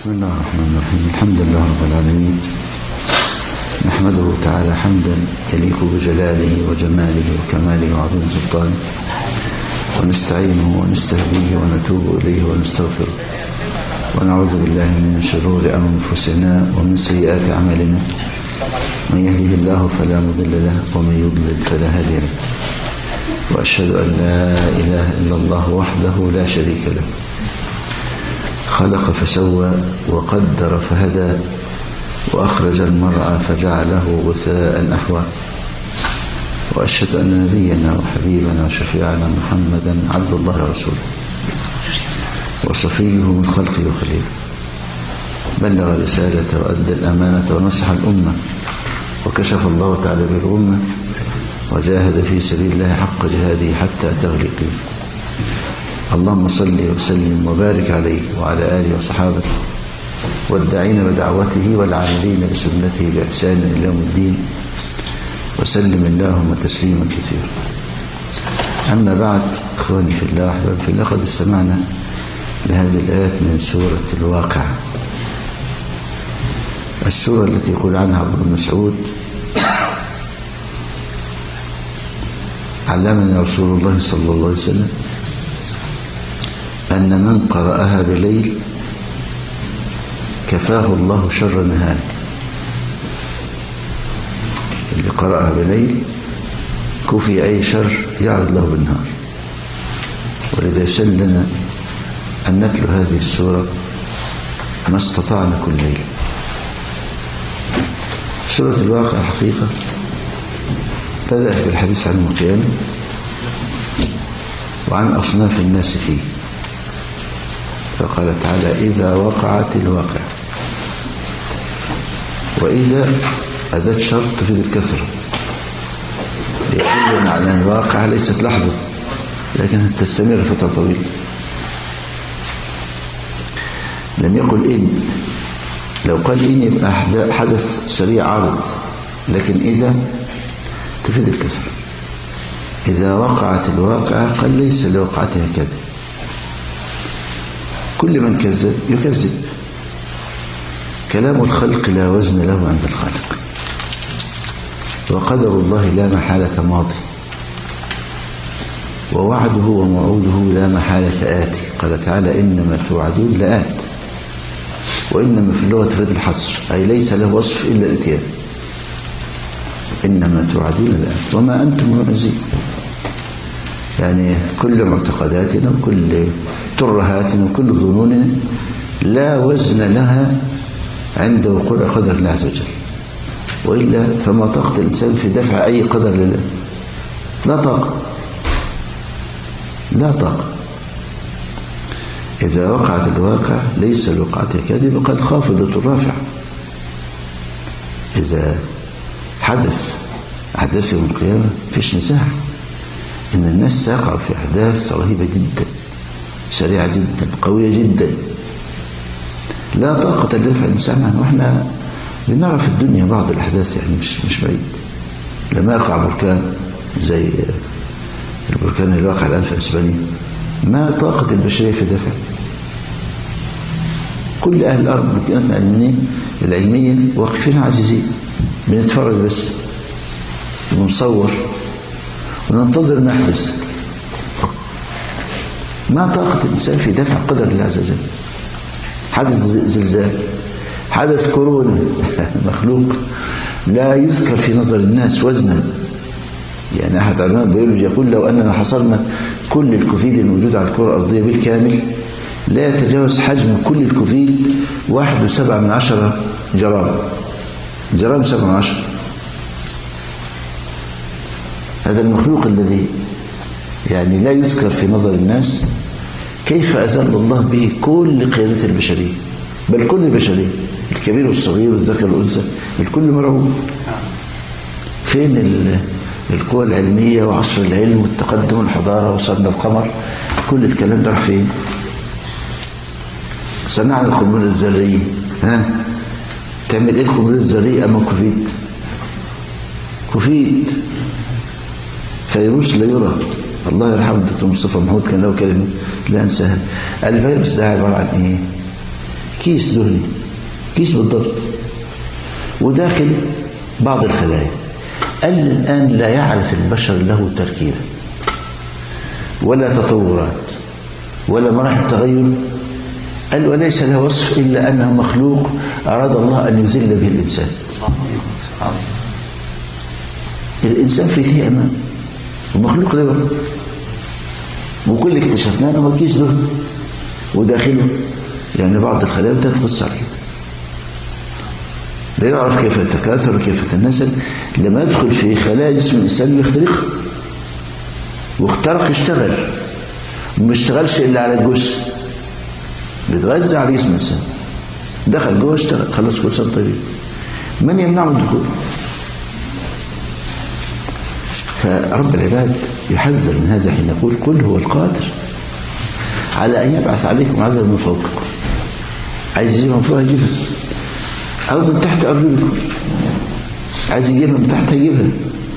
بسم الله الرحمن الرحيم. الحمد لله رب العالمين، نحمده تعالى حمدا يليق بجلاله وجماله وكماله وعظيم سلطانه، ونستعينه ونستهديه ونتوب إليه ونستغفره، ونعوذ بالله من شرور أنفسنا ومن سيئات أعمالنا. من يهده الله فلا مضل له ومن يضلل فلا هادي له، وأشهد أن لا إله إلا الله وحده لا شريك له، خلق فسوى وقدر فهدى، وأخرج المرعى فجعله غثاء أحوى. وأشهد أن نبينا وحبيبنا وشفيعنا محمدا عبد الله ورسوله، وصفيه من خلقه وخليله، بلغ الرسالة وأدى الأمانة ونصح الأمة، وكشف الله تعالى بالغمة، وجاهد في سبيل الله حق جهاده حتى تغلق. اللهم صل وسلم وبارك عليه وعلى آله وصحابته والداعين بدعوته والعاملين بسنته بإحسان إلى يوم الدين، وسلم اللهم تسليما كثيرا. أما بعد، إخواني في الله وأحبابي في الله، قد استمعنا لهذه الآيات من سورة الواقع، السورة التي يقول عنها عبد بن مسعود: علمنا رسول الله صلى الله عليه وسلم أن من قرأها بليل كفاه الله شر نهار. اللي قرأها بليل كفي أي شر يعرض له بالنهار. ولذا يسن لنا أن نتلو هذه السورة ما استطعنا كل ليلة. سورة الواقع حقيقة بدأت بالحديث عن القيامة وعن أصناف الناس فيه، فقال تعالى: إذا وقعت الواقع. وإذا أداة شرط تفيد الكثرة، يدل على أن الواقع ليست لحظة لكن تستمر فترة طويلة. لم يقل إن، لو قال إن يبقى حدث سريع عرض، لكن إذا تفيد الكثرة. إذا وقعت الواقع قال ليس لوقعتها كذب، كل من كذب يكذب. كلام الخلق لا وزن له عند الخالق، وقدر الله لا محالة ماضي، ووعده وموعوده لا محالة آتي. قال تعالى: إنما توعدون لآت. وإنما في اللغة تفيد الحصر، أي ليس له وصف إلا الاتيان. إنما توعدون لآت وما أنتم بمعجزين. يعني كل معتقداتنا وكل ترهاتنا وكل ظنوننا لا وزن لها عند وقوع قدر الله عز وجل، وإلا فما طاقة الإنسان في دفع أي قدر لله. لا طاقة، لا طاقة. إذا وقعت الواقع ليس لوقعتها كاذب، قد خافضة رافعة. إذا حدث أحداث يوم القيامة فيش نزاع إن الناس ساقعوا في أحداث رهيبة جدا، سريعة جدا، قوية جدا، لا طاقة لدفع الإنسان عنه. وإحنا بنرى في الدنيا بعض الأحداث، يعني مش بعيد. لما يقع بركان زي البركان اللي وقع الآن في إسبانيا، ما طاقة البشرية في دفع. كل أهل الأرض العلمية واقفين عاجزين، بنتفرج بس ونصور وننتظر ما يحدث. ما طاقة الإنسان في دفع قدر الله عز وجل. حدث زلزال، حدث كورونا، مخلوق لا يذكر في نظر الناس وزنا. يعني أحد علماء البيولوجي يقول: لو أننا حصرنا كل الكوفيد الموجود على الكرة الأرضية بالكامل لا يتجاوز حجم كل الكوفيد 1.7 جرام 7/10. هذا المخلوق الذي يعني لا يذكر في نظر الناس، كيف أذل الله به كل قيادة البشرية، بل كل البشرية، الكبير والصغير والذكر والأنثى، الكل مرعوب. فين القوى العلمية وعصر العلم والتقدم والحضارة؟ وصلنا القمر، كل الكلام ده راح فين؟ صنعنا القنبلة الذرية، تعمل ايه القنبلة الذرية أمام كوفيد فيروس لا يرى. الله يرحمه الدكتور مصطفى محمود كان له كلمة لا أنساها. الفيروس ده عبارة عن إيه؟ كيس دهني، كيس بالضبط، وداخل بعض الخلايا. قال الآن لا يعرف البشر له تركيبة ولا تطورات ولا مراحل تغير. قال وليس له وصف إلا أنه مخلوق أراد الله أن يذل به الإنسان. الإنسان في تيه أمام ومخلوق له، وكل اكتشفناه أنه كيس دهن وداخله يعني بعض الخلايا بتتغص عليه، لا يعرف كيف يتكاثر وكيف يتناسل. لما يدخل في خلايا جسم الإنسان يخترقها، واخترق اشتغل، وما اشتغلش إلا على الجثة، بيتغذى على جسم الإنسان، دخل جوه اشتغل، خلص كل سنة طيب. من يمنعه الدخول؟ فرب العباد يحذر من هذا حين يقول قل هو القادر على أن يبعث عليكم عذابا من فوقكم. عايز يجيبها من فوق يجيبها، أو من تحت أرجلكم. عايز يجيبها من تحت يجيبها،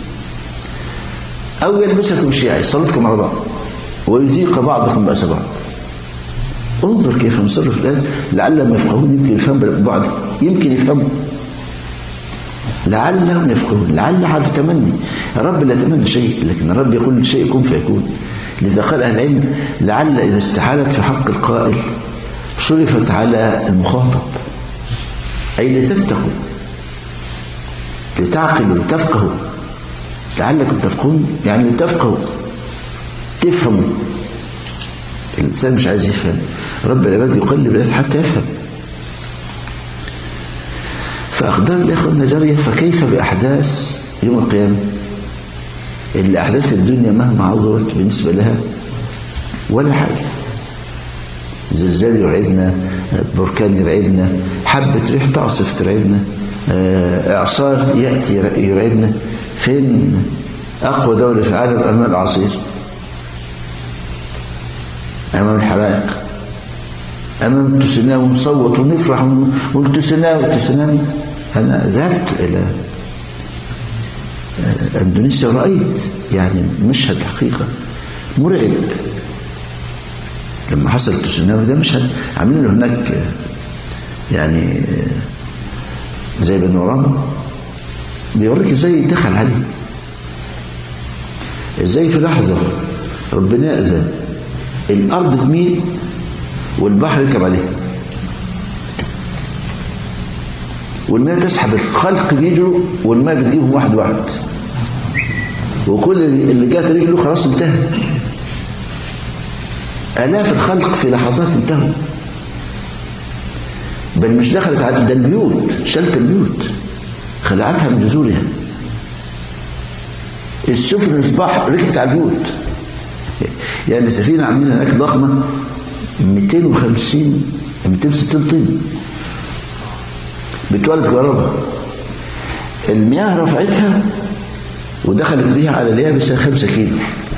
أو يلبسكم شيعا يسلطكم على بعض ويذيق بعضكم بأس بعض. انظر كيف نصرف الآن لعلهم يفقهون. يمكن يفهم بعض، يمكن يفهموا، لعلهم يفقهون. لعل حرف تمني، الرب لا يتمنى شيء، لكن الرب يقول شيء كن فيكون. لذا قال أهل العلم لعل إذا استحالت في حق القائل صرفت على المخاطب، أي لتتقوا، لتعقلوا، لتفقهوا. لعلكم تفقهون يعني لتفقهوا، تفهموا. الإنسان مش عايز يفهم، رب العباد يقلب الآيات حتى يفهم. فأقدار الإخوة النجارية، فكيف بأحداث يوم القيامة؟ اللي أحداث الدنيا مهما عظمت بالنسبة لها ولا حاجة. زلزال يرعبنا، بركان يرعبنا، حبة ريح تعصف ترعبنا، إعصار يأتي يرعبنا. فين أقوى دولة في العالم أمام الأعاصير، أمام الحرائق، أمام التسونامي، ونصوت ونفرح ونقول تسونامي. أنا ذهبت إلى أندونيسيا ورأيت يعني مشهد حقيقة مرعب. لما حصل التسونامي ده مشهد عاملين له هناك يعني زي بانوراما، بيوريك ازاي دخل عليه، ازاي في لحظة ربنا أذن الأرض تميل والبحر يركب عليها، والماء تسحب، الخلق بيجروا والماء بتجيبهم واحد واحد، وكل اللي جات رجله خلاص انتهى. آلاف الخلق في لحظات انتهوا، بل مش دخلت على ده البيوت، شلت البيوت، خلعتها من جذورها. السفن اللي في البحر ركبت على البيوت. يعني سفينة عاملين هناك ضخمة 250 260 طن بتولد كهرباء، المياه رفعتها ودخلت بيها على اليابسة 5 كيلو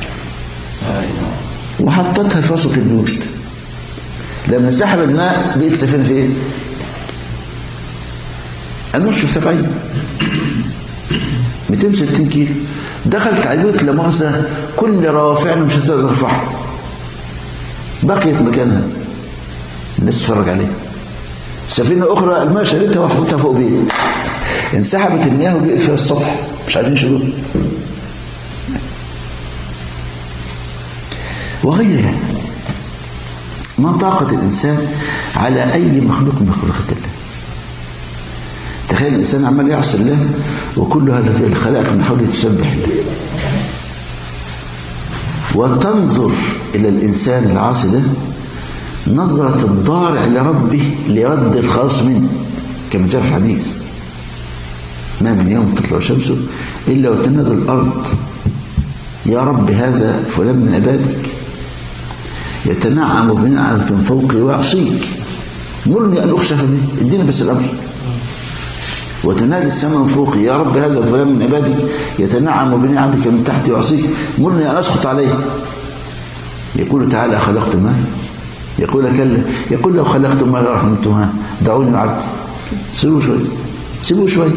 وحطتها في وسط البيوت. لما سحب الماء بقت السفينة في ايه؟ النصف 70 260 كيلو دخلت على البيوت. لمؤاخذة كل روافعنا مش هتقدر ترفعها، بقيت مكانها، الناس تتفرج عليها. سفينة أخرى الماء شالتها وحطتها فوق بيت، انسحبت المياه وبقت فيها السطح، مش عارفين يشيلوها. وغيرها. ما طاقة الإنسان على أي مخلوق من مخلوقات الله. تخيل الإنسان عمال يعصي الله وكل هذه الخلائق من حوله تسبح الله، وتنظر إلى الإنسان العاصي ده نظرة الضارع لربه ليرد الخاص منه، كما جاء في الحديث: ما من يوم تطلع شمسه إلا وتنادى الأرض يا رب هذا فلان من عبادك يتنعم بنعمة من فوقي ويعصيك، مرني أن أخشف به، ادينا بس الأمر. وتنادي السماء من فوقي يا رب هذا فلان من عبادك يتنعم بنعمك من تحتي ويعصيك، مرني أن أسقط عليه. يقول تعالى: خلقتما؟ يقول كلا. يقول: لو خلقتما لرحمتما، دعوني عبد، سيبوا شوي، سيبوا شوي.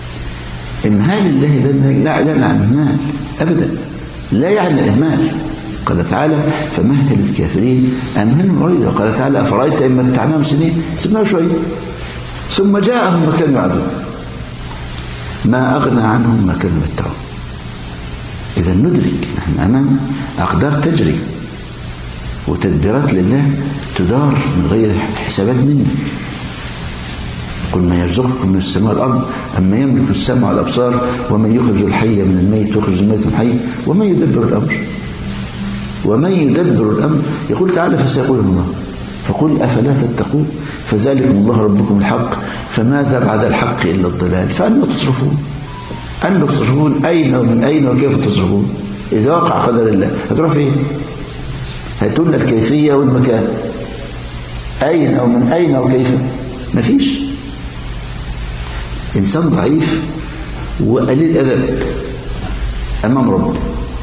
إمهال الله لا يعلن عن إهمال أبدا، لا يعني الإهمال، قال تعالى فمهل الكافرين أمهلهم رويدا. قال تعالى أفرأيت إن متعناهم سنين سمعوا شوية ثم جاءهم ما كانوا يعدون ما أغنى عنهم ما كانوا يمتعون. إذا ندرك نحن أمام أقدار تجري وتدبيرات لله تدار من غير حسابات منه. قل ما يرزقكم من السماء والأرض أما يملك السمع والأبصار ومن يخرج الحي من الميت ويخرج الميت من الحي ومن يدبر الأمر. ومن يدبر الأمر يقول تعالى فسيقولون الله فقل أفلا تتقون فذلكم الله ربكم الحق فماذا بعد الحق إلا الضلال فأنا تصرفون أن تصرفون أين ومن أين وكيف تصرفون. إذا وقع قدر الله هتروح فين؟ هتقول الكيفية والمكان أين أو من أين وكيف مفيش. إنسان ضعيف وقليل أدب أمام ربه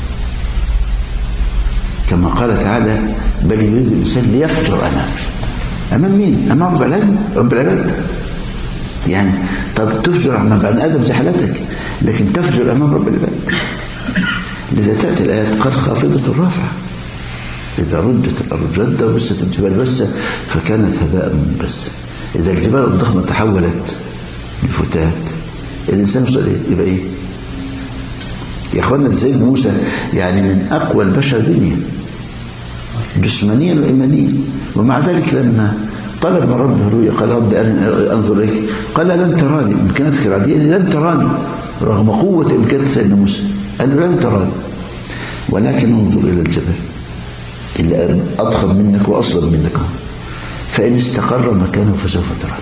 كما قال تعالى بل يريد الإنسان ليفجر أمام مين؟ أمام رب العباد. يعني طب تفجر أمام بني آدم زي حالتك لكن تفجر أمام رب العباد. لذا تأتي الآيات قد خافضة الرافعة إذا ردت الأرض ردة وبست الجبال بسة فكانت هباء منبثا. إذا الجبال الضخمة تحولت لفتات الإنسان يوصل إيه؟ يبقى إيه؟ يا أخوانا سيدنا موسى يعني من أقوى البشر دنيا جسمانيا وإيمانيا ومع ذلك لما طلب من ربه رؤيا قال رب أنظر إليك قال لن تراني إمكاناتك العادية لن تراني رغم قوة إمكانات سيدنا موسى قال لن تراني ولكن انظر إلى الجبل اللي أضخم منك وأصلب منك فإن استقر مكانه فسوف تراني.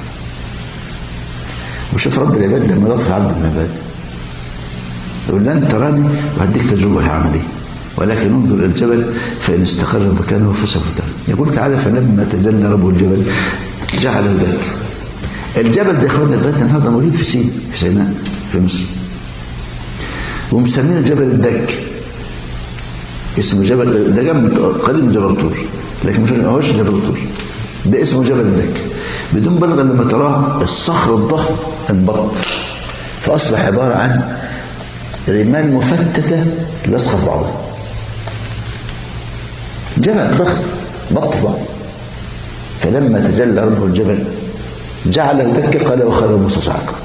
وشوف رب العباد لما لطف عبد من العباد يقول لن تراني وهديك تجربة عملية ولكن انظر إلى الجبل فإن استقر مكانه فسوف تراني. يقول تعالى فلما تجلى ربه الجبل جعله دكا. الجبل ده اخوانا لغايه النهارده موجود في سيناء في مصر ومسمينه جبل الدك. اسمه جبل ده جنب قريب من جبل طور لكن مش هوش جبل طور ده اسمه جبل الدك. بدون بلغ لما تراه الصخر الضخم انبط فأصبح عبارة عن رمال مفتتة لاصقة في بعضها. جبل ضخم بط في بعض. فلما تجلى ربه الجبل جعله دكا قال وخر موسى صعقا.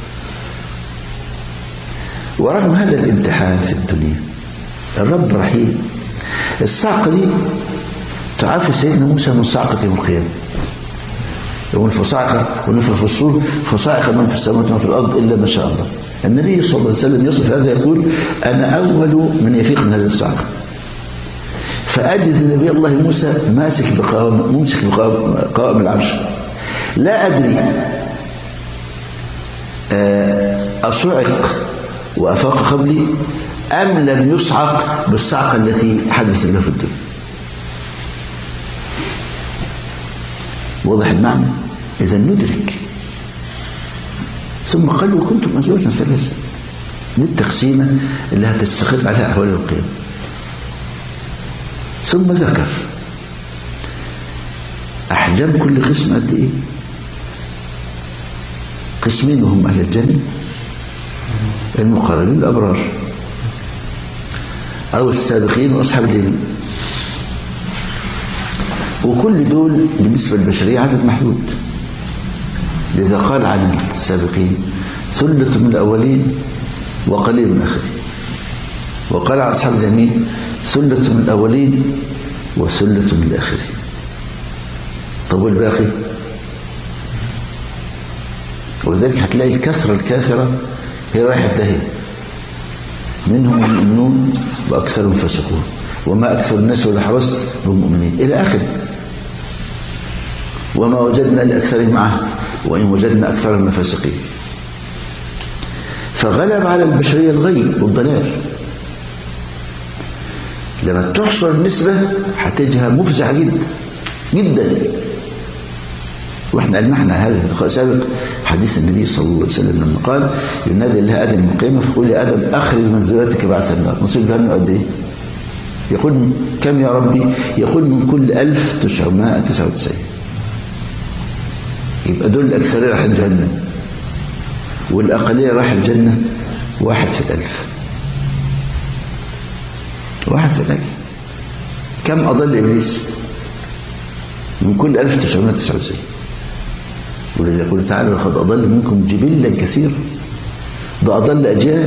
ورغم هذا الامتحان في الدنيا الرب رحيم. الصعقة دي تعافي سيدنا موسى من صعقة يوم القيامة. يقول فصعقة ونفخ في الصور فصعق من في السماوات ومن في الأرض إلا ما شاء الله. النبي صلى الله عليه وسلم يصف هذا يقول أنا أول من يفيق من هذه الصعقة. فأجد نبي الله موسى ممسك بقوائم العرش لا أدري أصعق وأفاق قبلي أم لم يصعق بالصعقة التي حدثت له في الدنيا. واضح المعنى؟ إذا ندرك. ثم قال وكنتم أزواجا ثلاثة دي التقسيمة اللي هتستقر عليها أحوال القيامة. ثم ذكر أحجام كل قسم قد إيه؟ قسمين وهم أهل الجنة المقربين الأبرار أو السابقين وأصحاب اليمين. وكل دول بالنسبة للبشرية عدد محدود. لذا قال عن السابقين ثلة من الأولين وقليل من الآخرين. وقال عن أصحاب اليمين ثلة من الأولين وثلة من الآخرين. طب والباقي؟ ولذلك هتلاقي الكثرة الكاثرة هي رايحة داهية. منهم المؤمنون وأكثرهم فاسقون وما أكثر الناس ولا حرصت بالمؤمنين إلى آخره. وما وجدنا لأكثرهم عهد وإن وجدنا أكثرهم فاسقين. فغلب على البشرية الغي والضلال. لما تحصر النسبة هتجيها مفزعة جدا جدا. واحنا قلنا هذا اللقاء سابق حديث النبي صلى الله عليه وسلم لما قال ينادي الله آدم من القيامة فيقول يا آدم أخرج منزلتك بعد النار. نصيب جهنم قد إيه؟ يقول كم يا ربي؟ يقول من كل 1999. يبقى دول الأكثرية راح الجنة والأقلية راح الجنة 1 في 1000. 1 في 1000. كم أضل إبليس من كل 1999؟ والذي يقول تعالى لقد أضل منكم جبلا كثيرا، ده أضل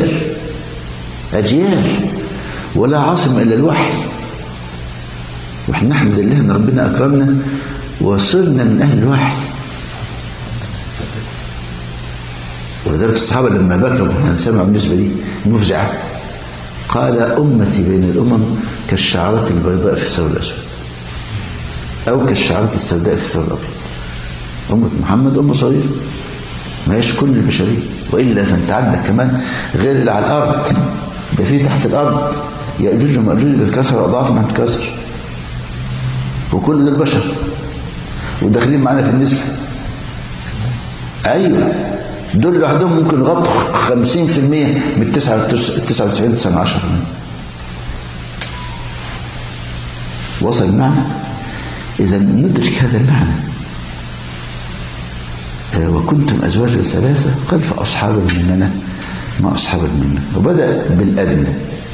أجيال ولا عاصم إلا الوحي. ونحن نحمد الله أن ربنا أكرمنا وصرنا من أهل الوحي. ولذلك الصحابة لما بكوا أنا سمع بالنسبة لي مفزعة، قال أمتي بين الأمم كالشعرة البيضاء في الثوب الأسود أو كالشعرة السوداء في الثوب الأبيض. أمة محمد أمة صغيرة ما هيش كل البشرية، وإلا فأنت عندك كمان غير اللي على الأرض، ده في تحت الأرض يأجوج ومأجوج بالكسر أضعاف ما تكسر، وكل ده البشر وداخلين معانا في النسبة. أيوة دول لوحدهم ممكن يغطوا 50% من 99.9%. وصل المعنى؟ إذا ندرك هذا المعنى. وكنتم أزواجا ثلاثة قال فأصحاب الميمنة ما أصحاب الميمنة. وبدأ بالأدنى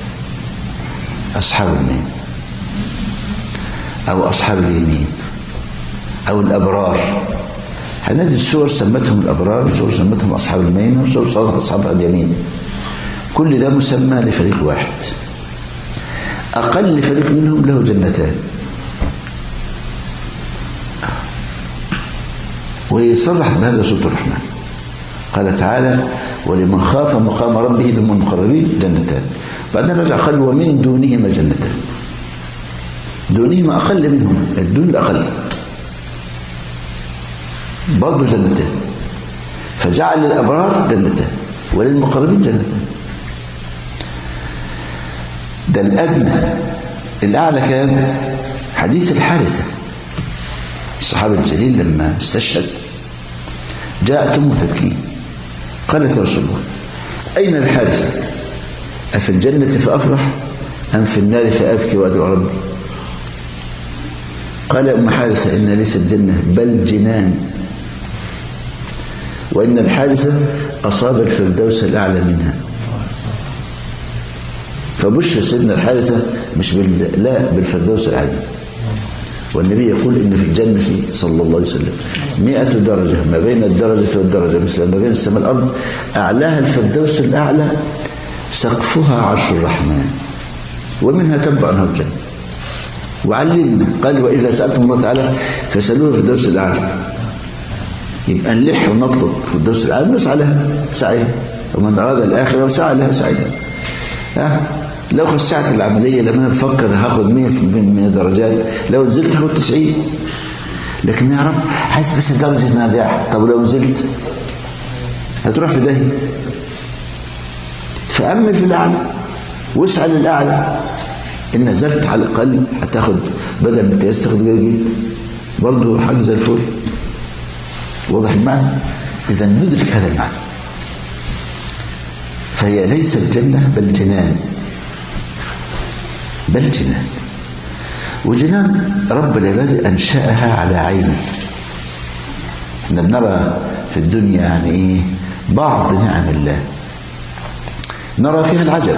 أصحاب الميمنة أو أصحاب اليمين أو الأبرار. هنجد السور سمتهم الأبرار، وسور سمتهم أصحاب الميمنة، وسور سمتهم أصحاب اليمين. كل ده مسمى لفريق واحد. أقل فريق منهم له جنتان. ويصرح بهذا سورة الرحمن، قال تعالى ولمن خاف مقام ربه لمن المقربين جنتان. بعدين رجع قال ومن دونهما جنتان. دونهما أقل منهم، الدون الأقل برضه جنتان، فجعل للأبرار جنتان وللمقربين جنتان. ده الأدنى. الأعلى كان حديث الحارثة الصحابي الجليل لما استشهد جاءت أمه تبكي، قالت يا رسول الله أين الحارثة؟ أفي الجنة فأفرح أم في النار فأبكي وأدعو ربي؟ قال يا أم حارثة إن ليست جنة بل جنان، وإن الحارثة أصاب الفردوس الأعلى منها. فبشر سيدنا الحارثة مش لا بالفردوس الأعلى. والنبي يقول إن في الجنة صلى الله عليه وسلم 100 درجة، ما بين الدرجة والدرجة مثل ما بين السماء والأرض، أعلاها الفردوس الأعلى سقفها عرش الرحمن ومنها تنبع أنهار الجنة. وعلمنا قال وإذا سألتم الله تعالى فسألوه في الفردوس الأعلى. يبقى نلح ونطلب في الفردوس الأعلى نسعى لها سعيها، ومن أراد الآخرة وسعى لها سعيها. لو خسعت العملية لما نفكر هاخد 100 من الدرجات، لو نزلت هاخد 90. لكن يا رب عايز بس درجة نجاح. طب لو نزلت هتروح في داهية. فأمل في الأعلى واسعى للأعلى. إن نزلت على الأقل هتاخد بدل ما تاخد جيد برضه حاجة زي الفل. واضح المعنى؟ إذا ندرك هذا المعنى. فهي ليست جنة بل جنان، بل جنان. وجنان رب العباد أنشأها على عينه. احنا بنرى في الدنيا يعني ايه بعض نعم الله، نرى فيها العجب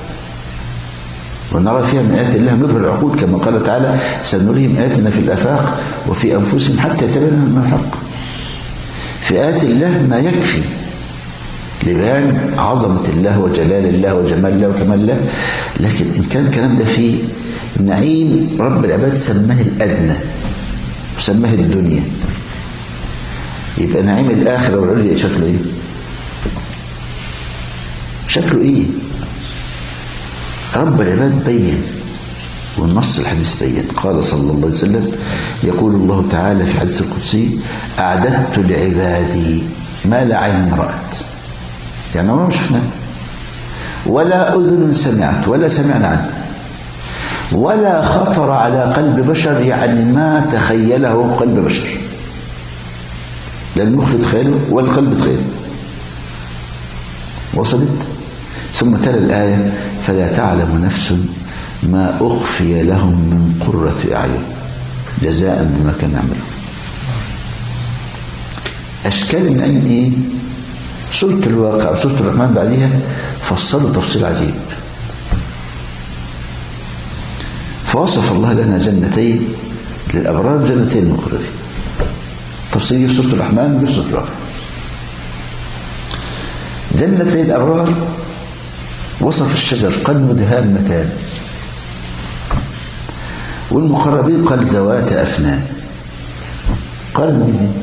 ونرى فيها من آيات الله نبهر العقول، كما قال تعالى سنريهم آياتنا في الآفاق وفي أنفسهم حتى يتبين لهم الحق. في آيات الله ما يكفي لبيان عظمة الله وجلال الله وجمال الله وكمال الله. لكن إن كان الكلام ده فيه نعيم رب العباد سماه الأدنى وسماه الدنيا، يبقى نعيم الآخرة والعليا شكله إيه؟ شكله إيه؟ رب العباد بين، والنص الحديث بين. قال صلى الله عليه وسلم يقول الله تعالى في حديث القدسي أعددت لعبادي ما لا عين رأت، يعني ما شفناه ولا أذن سمعت ولا سمعنا عنه ولا خطر على قلب بشر، يعني ما تخيله قلب بشر، لا المخ تخيله ولا القلب تخيله. وصلت؟ ثم تلا الآية فلا تعلم نفس ما أخفي لهم من قرة أعين جزاء بما كانوا يعملون. أشكال النعيم إيه؟ سورة الواقع وسورة الرحمن بعدها فصلوا تفصيل عجيب. فوصف الله لنا جنتين للأبرار جنتين للمقربين. تفصيل في سورة الرحمن وفي سورة البقرة. جنتي الأبرار وصف الشجر قال مدهامتان، والمقربين قال ذوات أفنان. قال من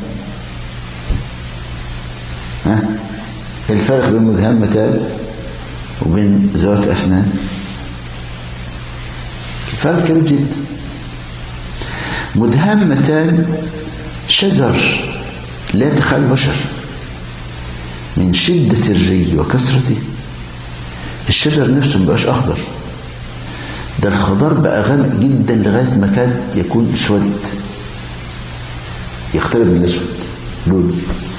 الفرق بين مدهامتان وبين ذوات أفنان؟ فرق كبير جدا. مدهامتان شجر لا يتخيل بشر من شدة الري وكثرته، الشجر نفسه مبقاش أخضر، ده الخضار بقى غامق جدا لغاية ما كاد يكون اسود، يختلف من الاسود لونه.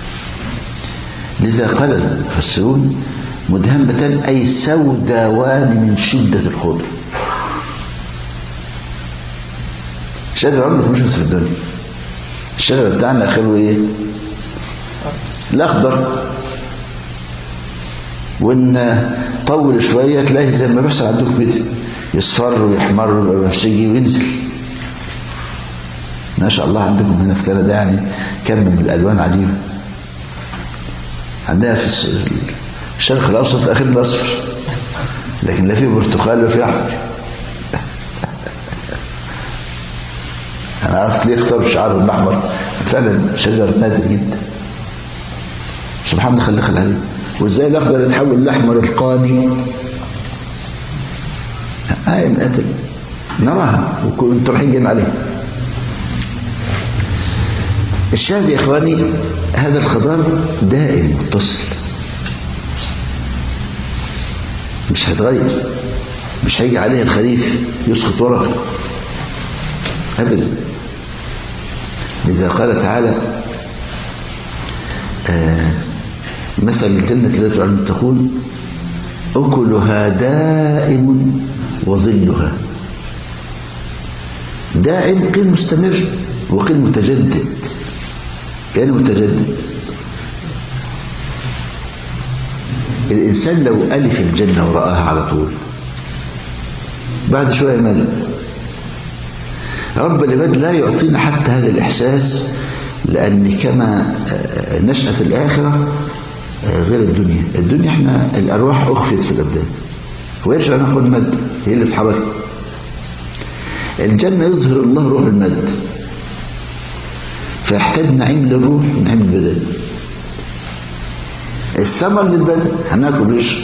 لذا قال المفسرون مدهمتان أي سوداوان من شدة الخضر. الشجر عمره مش في الدنيا، الشجر بتاعنا آخره ايه؟ الأخضر، وإن طول شوية تلاقي زي ما بيحصل عندكم كده يصفر ويحمر ويبقى وينزل. ما شاء الله عندكم هنا في كندا يعني كم من الألوان عجيبة. عندنا في الشرق الأوسط آخر الأصفر، لكن لا فيه برتقال ولا فيه أحمر. أنا عرفت ليه اختاروا الشعار الأحمر، فعلا شجر نادر جدا سبحان الله خلق عليه. وازاي الأخضر يتحول للأحمر القاني؟ من نراها وكنت رايحين جايين عليها. الشاهد يا إخواني هذا الخضار دائم متصل، مش هيتغير، مش هيجي عليه الخريف يسقط ورقه أبدا. لذا قال تعالى مثل الجنة التي وعد المتقون أكلها دائم وظلها. دائم قيل مستمر وقيل متجدد، كان متجدد. الإنسان لو ألف الجنة ورآها على طول بعد شوية مل. رب العباد لا يعطينا حتى هذا الإحساس، لأن كما نشأة الآخرة غير الدنيا. الدنيا احنا الأرواح أخفت في الأبدان ويرجع ناخد المادة هي اللي بتحركها. الجنة يظهر الله روح المادة، فيحتاج نعيم للروح ونعيم للبدن. الثمر للبدن هناكل ونشرب،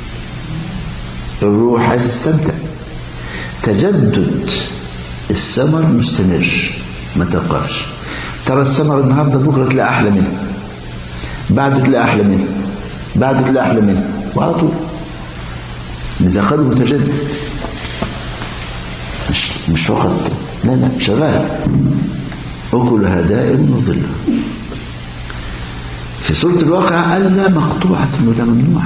الروح عايز تستمتع. تجدد الثمر مستمر ما توقفش. ترى الثمر النهارده بكره تلاقي احلى منه، بعده تلاقي احلى منه، بعده تلاقي احلى منه، وعلى طول. لذا قالوا متجدد، مش فقط لا شغال. أكلها دائم وظلها. في سورة الواقعة قال لا مقطوعة ولا ممنوعة.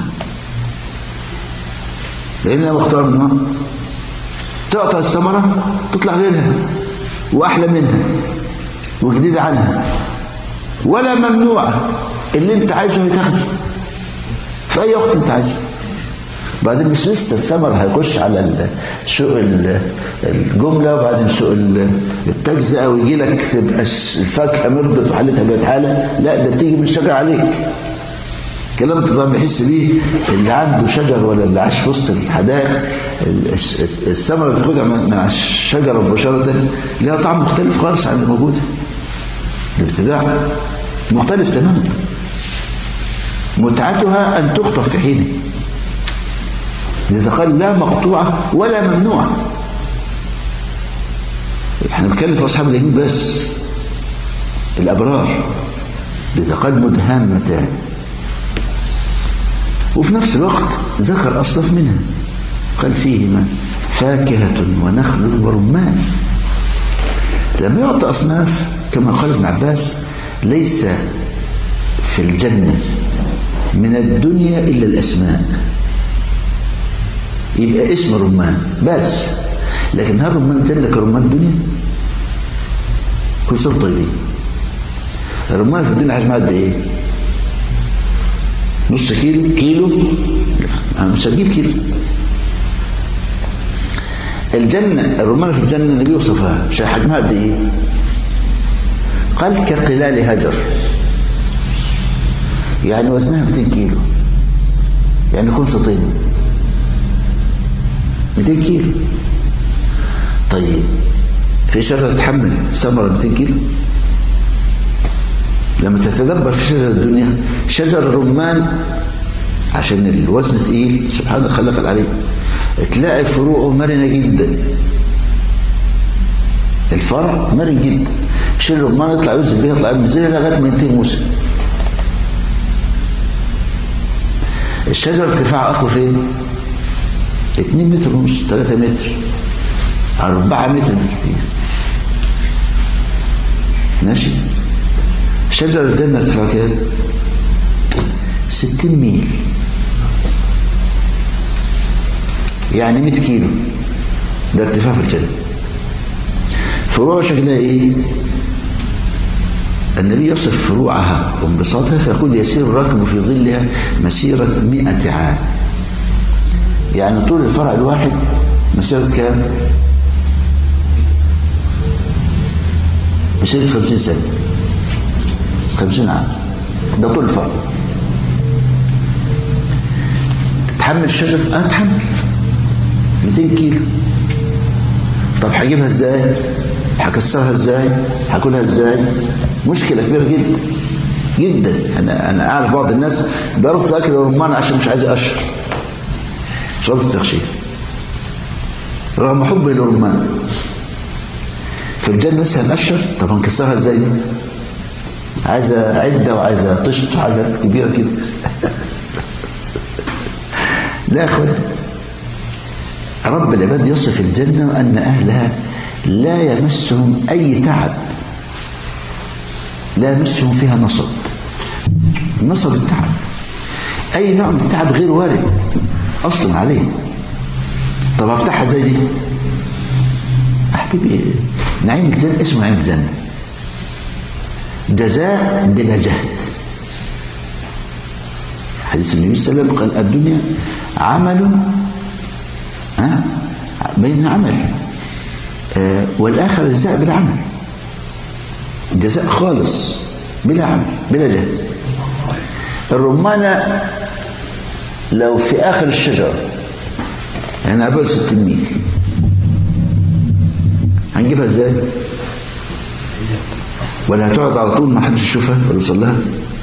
لأن لا مقطوعة ممنوعة تعطى الثمرة تطلع غيرها وأحلى منها وجديدة عنها، ولا ممنوعة اللي انت عايزه هيتاخده في أي وقت انت عايزه. بعدين مش لسه الثمر هيخش على سوق الجملة وبعدين سوق التجزئة ويجي لك تبقى الفاكهة مرضت وحالتها بقت حالة. لا، ده بتيجي من الشجر عليك. كلام طبعا بيحس بيه اللي عنده شجر ولا اللي عاش في وسط الحدائق. الثمرة اللي بتاخدها من على الشجرة مباشرة لها طعم مختلف خالص عن اللي موجودة. الابتداع مختلف تماما. متعتها أن تخطف في حينه. إذا قال لا مقطوعة ولا ممنوعة. احنا بنتكلم في أصحاب اليمين بس، الأبرار. إذا قال مدهامتان، وفي نفس الوقت ذكر أصناف منها، قال فيهما فاكهة ونخل ورمان. لما يعطي أصناف كما قال ابن عباس ليس في الجنة من الدنيا إلا الأسماء، يبقى اسم رمان بس، لكن هل رمان الجنة كرمان الدنيا؟ كل سنة طيبين. الرمان في الدنيا حجمها قد ايه؟ نص كيلو، كيلو، مش هتجيب كيلو. الجنة الرمان في الجنة النبي وصفها حجمها قد ايه؟ قال كقلال هجر، يعني وزنها 200 كيلو، يعني 5 طن، 200 كيلو. طيب في شجرة تحمل ثمرة 200 كيلو؟ لما تتدبر في شجر الدنيا، شجر الرمان عشان الوزن تقيل سبحان الله خلق العليم، تلاقي فروعه مرنة جدا، الفرع مرن جدا، شيل الرمان يطلع يوزن بيها، يطلع ينزلها لغايه ما ينتهي موسم. الشجر ارتفاع اخره فين؟ 2 متر ونص، 3 متر، 4 متر بالكثير. ماشي. شجر الجنة ارتفاع كام؟ 60 ميل، يعني 100 كيلو، ده ارتفاع في الجنة. فروع شكلها ايه؟ النبي يصف فروعها وانبساطها فيقول يسير الراكب في ظلها مسيرة 100 عام، يعني طول الفرع الواحد مسيرة كام؟ مسيرة 50 سنة، 50 عام، ده طول الفرع. تحمل الشجر؟ تحمل 200 كيلو. طب هجيبها ازاي؟ هكسرها ازاي؟ هاكلها ازاي؟ مشكلة كبيرة جدا جدا. انا اعرف بعض الناس بيرفض اكل الرمان عشان مش عايز يقشر، شرب التخشيف رغم حبه للرمان. في الجنة لسه هنقشر، طب هنكسرها ازاي دي؟ عايزة عدة وعايزة طشت وحاجات كبيرة كده. لا يا اخوان، رب العباد يصف الجنة أن أهلها لا يمسهم أي تعب، لا يمسهم فيها نصب التعب، أي نوع من التعب غير وارد أصلا عليه. طب أفتحها زي دي؟ أحبيبي نعيم الجنة اسمه نعيم الجنة، جزاء بلا جهد. حديث النبي صلى الله عليه وسلم قال الدنيا عمل بين عمل والآخر جزاء بلا عمل، جزاء خالص بلا عمل بلا جهد. الرمانة لو في آخر الشجرة يعني عبال 60 ميل، هنجيبها ازاي؟ ولا هتقعد على طول ما حدش يشوفها ولا يوصل لها؟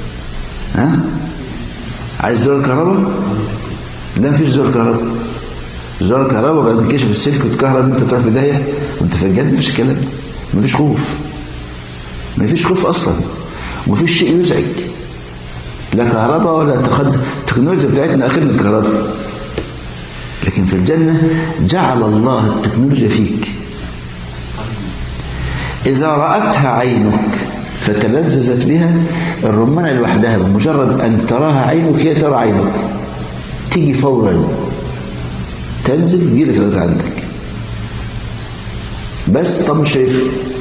عايز زرار كهرباء؟ لا مفيش زرار كهرباء. زرار كهرباء بعد تنكشف السلك وتكهرب انت تروح في داهيه وانت في الجنه. مفيش كلام، مفيش خوف، مفيش خوف اصلا، ومفيش شيء يزعج، لا كهرباء ولا التكنولوجيا بتاعتنا اخرنا الكهرباء. لكن في الجنه جعل الله التكنولوجيا فيك، اذا رأتها عينك فتلذذت بها. الرمانة لوحدها بمجرد أن تراها عينك هي ترى عينك، تيجي فورا، تنزل تجيلك لغاية عندك. بس طب مش شايف،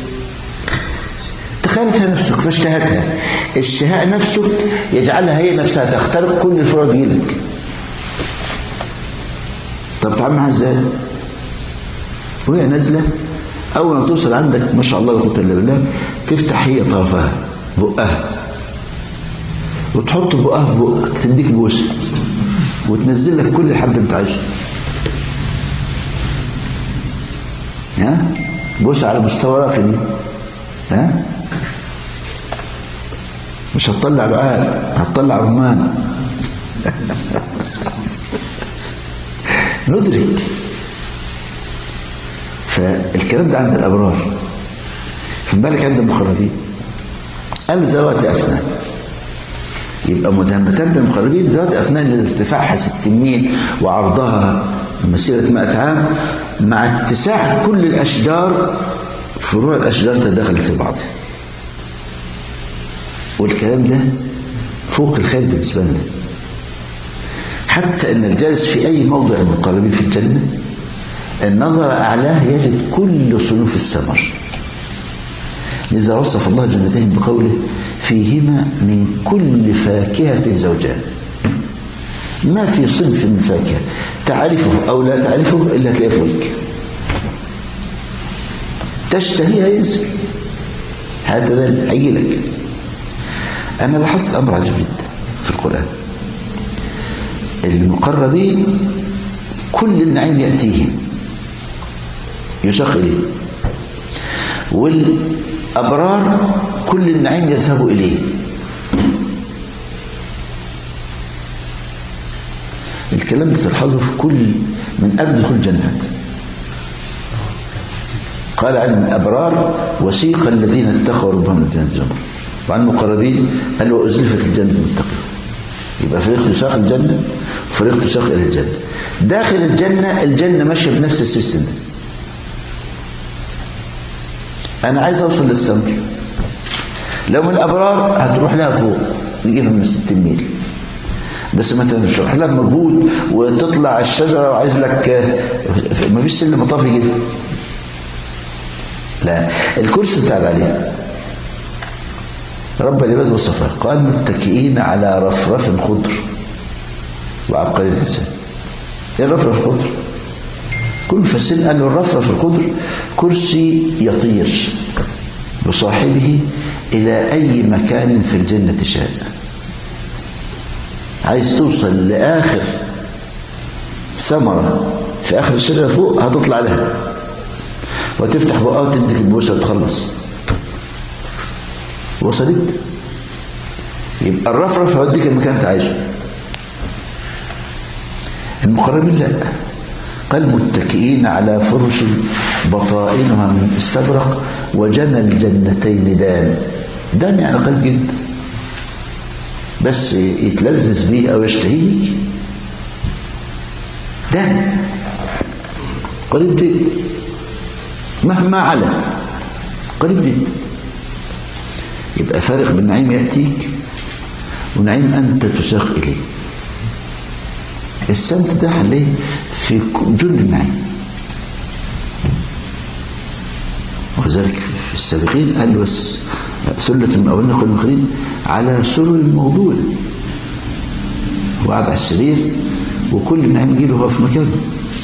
تخيلتها نفسك فاشتهتها، الشهاء نفسه يجعلها هي نفسها تخترق كل الفروع تجيلك. طب تعمل معها ازاي؟ وهي نازله أول ما توصل عندك ما شاء الله لا قوة إلا بالله، تفتح هي طرفها بقها وتحط بقها في بقك، تديك بوسة وتنزل لك كل حد انت عايزه. بوسة على مستوى راقي دي. مش هتطلع لعاب، هتطلع رمان. ندرك. فالكلام ده عند الأبرار، في بالك عند المقربين. قال ذوات أفنان، يبقى مدهمتان المقربين ذوات أفنان لارتفاعها 60 ميل وعرضها مسيرة 100 عام، مع اتساع كل الأشجار، فروع الأشجار تدخل في بعضها. والكلام ده فوق الخيال بالنسبة لنا، حتى أن الجالس في أي موضع من المقربين في الجنة النظر أعلاه يجد كل صنوف الثمر. لذا وصف الله جنتين بقوله فيهما من كل فاكهة زوجان. ما في صنف من فاكهة تعرفه أو لا تعرفه إلا تلاقيه في وجهك. تشتهيها ينزل. هذا هيجي لك. أنا لاحظت أمر عجيب جدا في القرآن. المقربين كل النعيم يأتيهم يشاق إليه، والأبرار كل النعيم يذهب إليه. الكلام ده تلحظه في كل من قبل دخول الجنة. قال عن الأبرار وسيق الذين اتقوا ربهم الجنة زمرا، وعن المقربين قال وأزلفت الجنة للمتقين. يبقى فريق تشاق الجنة وفريق تشاق إلى الجنة. داخل الجنة ماشية بنفس السيستم ده. أنا عايز أوصل للسمر، لو من الأبرار هتروح لها فوق نجيبها من 60 ميل، بس ما تروح لها بمجهود وتطلع الشجرة وعايز لك ما فيش سلم مطافي كده. لا، الكرسي بتاع العلي رب العباد والصفا قال متكئين على رفرف خضر وعبقري الحسن. ايه الرفرف الخضر؟ كل مفسرين قالوا الرفرف الخضر كرسي يطير بصاحبه إلى أي مكان في الجنة شاء. عايز توصل لآخر ثمرة في آخر الشجرة فوق هتطلع لها وتفتح بقى وتديك البوسة وتخلص. وصلت؟ يبقى الرفرف هوديك المكان انت عايزه. المقربين لا، قال متكئين على فرش بطائنها من استبرق وجنى الجنتين دان يعني قلب جدا، بس يتلذذ بيه او يشتهيه دان قريب جدا مهما على قريب جدا. يبقى فارق بين نعيم يأتيك ونعيم أنت تشاق إليه. السمت ده عليه في جل النعيم. وذلك في السابقين قال بس سلة من أولنا قل المخرين على سرر الموضوع، وقعد على السرير وكل النعيم يجيله هو في مكانه.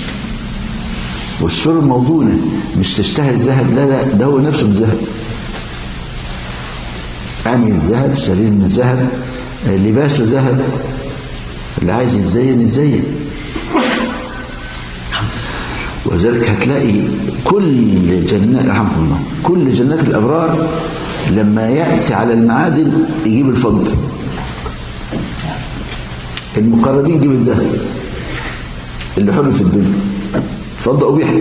والسرر موضوعة مش تشتهي الذهب، لا ده هو نفسه الذهب. يعني الذهب سرير من الذهب، لباسه ذهب، اللي عايز يتزين. وذلك هتلاقي كل جنات رحمه الله كل جنات الأبرار لما يأتي على المعادن يجيب الفضة. المقربين يجيب الذهب اللي حلو في الدنيا، فضة أبيح.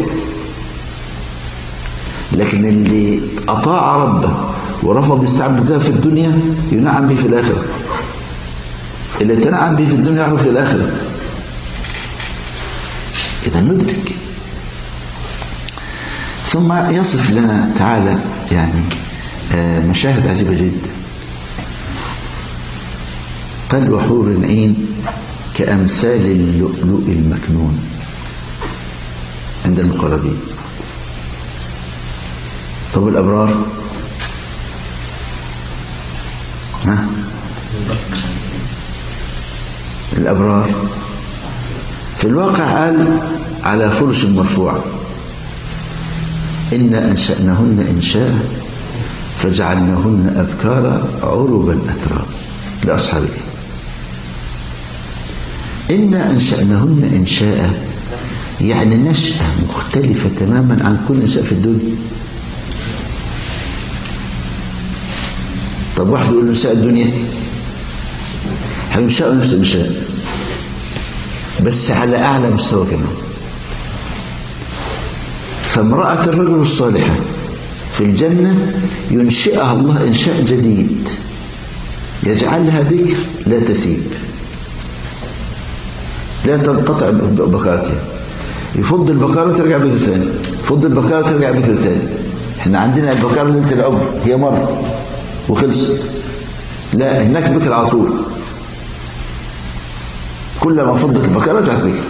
لكن اللي أطاع ربه ورفض يستعمل الذهب في الدنيا ينعم به في الآخرة. اللي تنعم به في الدنيا يعرف في الآخرة. إذا ندرك. ثم يصف لنا تعالى يعني مشاهد عجيبة جدا. قال وحور عين كأمثال اللؤلؤ المكنون عند المقربين. طب الأبرار الأبرار في الواقع قال على فرش مرفوعة إنا أنشأناهن إنشاء فجعلناهن أبكارا عربا أترابا لأصحابه. إنا أنشأناهن إنشاء يعني نشأة مختلفة تماما عن كل نساء في الدنيا. طب واحد يقول نساء الدنيا هينشأوا نفس النشاء بس على أعلى مستوى كمان. فامرأة الرجل الصالحة في الجنة ينشئها الله إنشاء جديد يجعلها بكر لا تثيب لا تنقطع بكارتها. يفض البكارة ترجع بكر ثاني، يفض البكارة ترجع بكر ثاني. احنا عندنا البكارة ليلة العمر هي مرة وخلصت، لا هناك بكر على طول. كلما فضت البكارة رجعت بكر.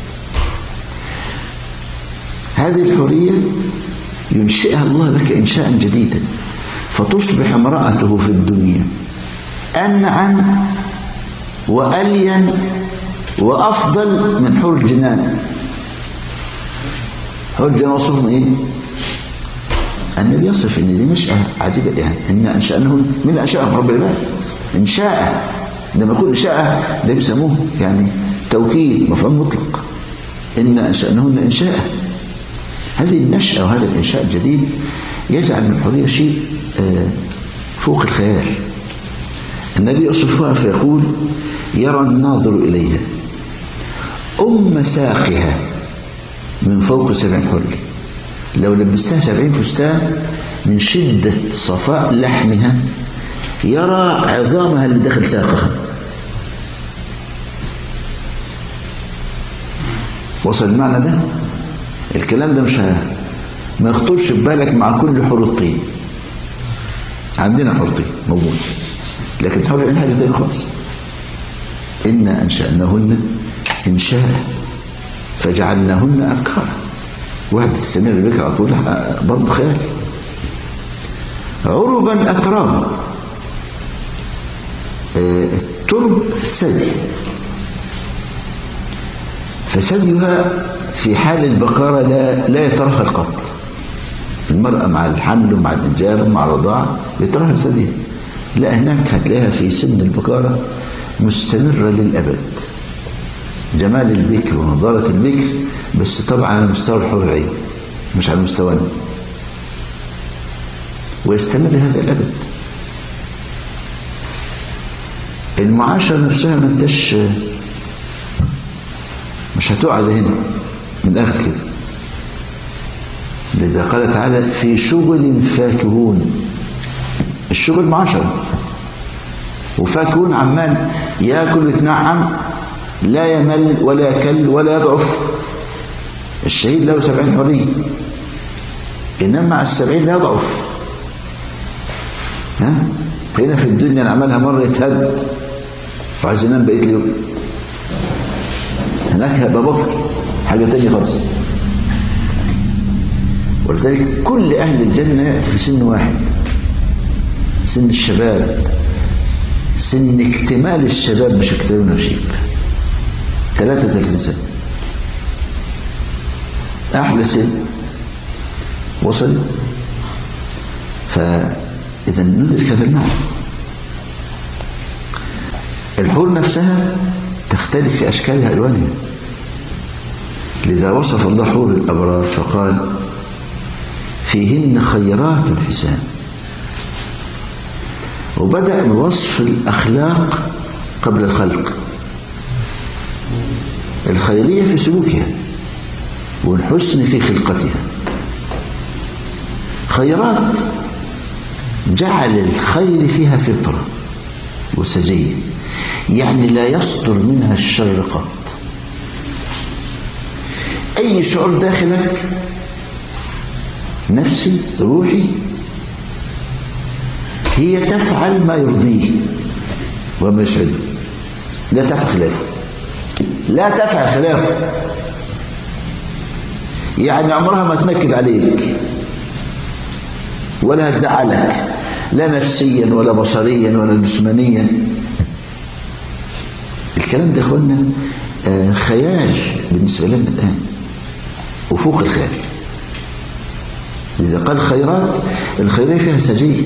هذه الحرية ينشئها الله لك إنشاء جديدا فتصبح امرأته في الدنيا أنعم وألين وأفضل من حور الجنان. حور الجنان وصفهم إيه؟ النبي يصف ان دي نشأة عجيبة، يعني ان انشأنه من انشأهم رب العباد. انشاء، لما يقول انشاء ده بيسموه يعني توكيد مفعول مطلق. ان انشأنهن انشاء، هذه النشأة وهذا الانشاء الجديد يجعل من الحرية شيء فوق الخيال. النبي يصفها فيقول يرى الناظر إليها ساقها من فوق 70 حلة. لو لبستها 70 فستان من شدة صفاء لحمها يرى عظامها اللي داخل ساقها. وصل المعنى ده؟ الكلام ده ما يخطرش ببالك مع كل حور الطين. عندنا حور طين موجود، لكن حور العين حاجة تانية خالص. إنا أنشأناهن إنشاء فجعلناهن أبكارا. واحد تستمر بك على طول برضه خيال. عربا أترابا. الترب الثدي، فثديها في حال البكارة لا يترخى القط. المرأة مع الحمل ومع الإنجاب ومع الرضاعة يترخى ثديها. لا، هناك هتلاقيها في سن البكارة مستمرة للأبد. جمال البكر ونضارة البكر، بس طبعا على مستوى الحور العين مش على مستوانا، ويستمر هذا الأبد. المعاشرة نفسها ما انتش مش هتقع زي هنا من الآخر كده. لذا قال تعالى في شغل فاكهون. الشغل معاشرة، وفاكهون عمال ياكل ويتنعم، لا يمل ولا يكل ولا يضعف. الشهيد له 70 حرية، إنما مع 70 لا يضعف. هنا في الدنيا نعملها مرة يتهد وعايز ينام بقية اليوم. هناك هيبقى بكر حاجة تانية خالص. ولذلك كل أهل الجنة يأتي في سن واحد، سن الشباب، سن اكتمال الشباب، مش اكتمال شيب. 33 سنة أحلى سن وصل. فإذا ندرك هذا المعنى. الحور نفسها تختلف في أشكالها ألوانها. لذا وصف الله حور الأبرار فقال فيهن خيرات حسان. وبدأ بوصف الأخلاق قبل الخلق. الخيرية في سلوكها والحسن في خلقتها. خيرات جعل الخير فيها فطرة وسجية، يعني لا يصدر منها الشر قط. أي شعور داخلك نفسي روحي هي تفعل ما يرضيه وما يسعده، لا تفعل خلافه. لا تفعل خلافه، يعني عمرها ما تنكد عليك ولا تزعلك، لا نفسيا ولا بصريا ولا جسمانيا. الكلام ده اخوانا خيال بالنسبة لنا الآن وفوق الخيال. إذا قال خيرات، الخيرية فيها سجية.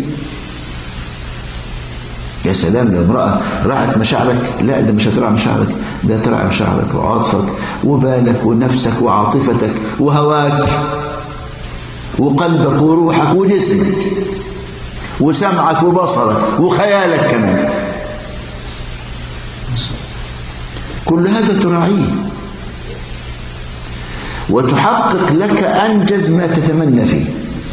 يا سلام لو امرأة راعت مشاعرك، لا ده مش هتراعي مشاعرك، ده تراعي مشاعرك وعاطفك وبالك ونفسك وعاطفتك وهواك وقلبك وروحك وجسمك وسمعك وبصرك وخيالك كمان. كل هذا تراعيه وتحقق لك أنجز ما تتمنى فيه.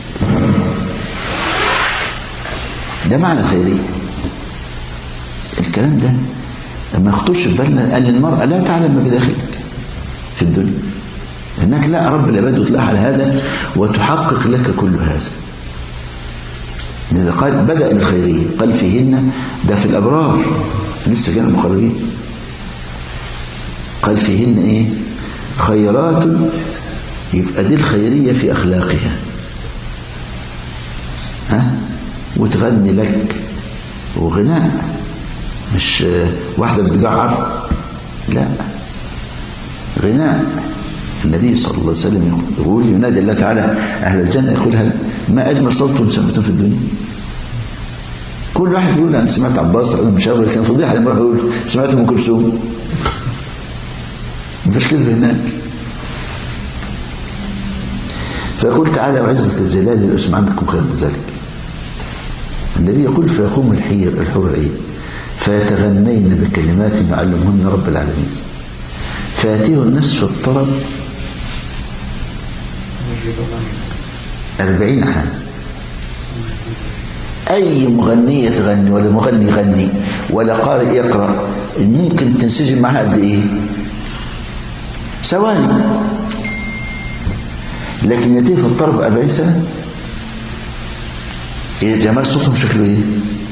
ده معنى الخيرية. الكلام ده ما يخطرش في بالنا أن المرأة لا تعلم ما بداخلك في الدنيا. هناك لا، رب العباد يطلع على هذا وتحقق لك كل هذا. لذا قال بدأ بالخيرية، قال فيهن، ده في الأبرار لسه كانوا مقررين. قال فيهن ايه؟ خيرات. يبقى دي الخيرية في أخلاقها. وتغني لك وغناء، مش واحدة بتجعر، لا، غناء النبي صلى الله عليه وسلم يقول ينادي الله تعالى أهل الجنة يقول هل ما أجمل صوتهم سمعتم في الدنيا. كل واحد يقول أنا سمعت عباس أنا مشاور كان فضيحة لما يقول سمعت أم كلثوم. مفيش كذب هناك. فيقول تعالى وعزة الجلال الاسم عندكم خير من ذلك. النبي يقول فيقوم الحور العين فيتغنين بكلمات يعلمهن رب العالمين فيأتيه الناس في الطرب 40 عام. أي مغنية تغني ولا مغني يغني ولا قارئ يقرأ ممكن تنسجم معها قد إيه؟ ثواني. لكن يأتيه في الطرب 40 سنة. إيه جمال صوتهم شكله إيه؟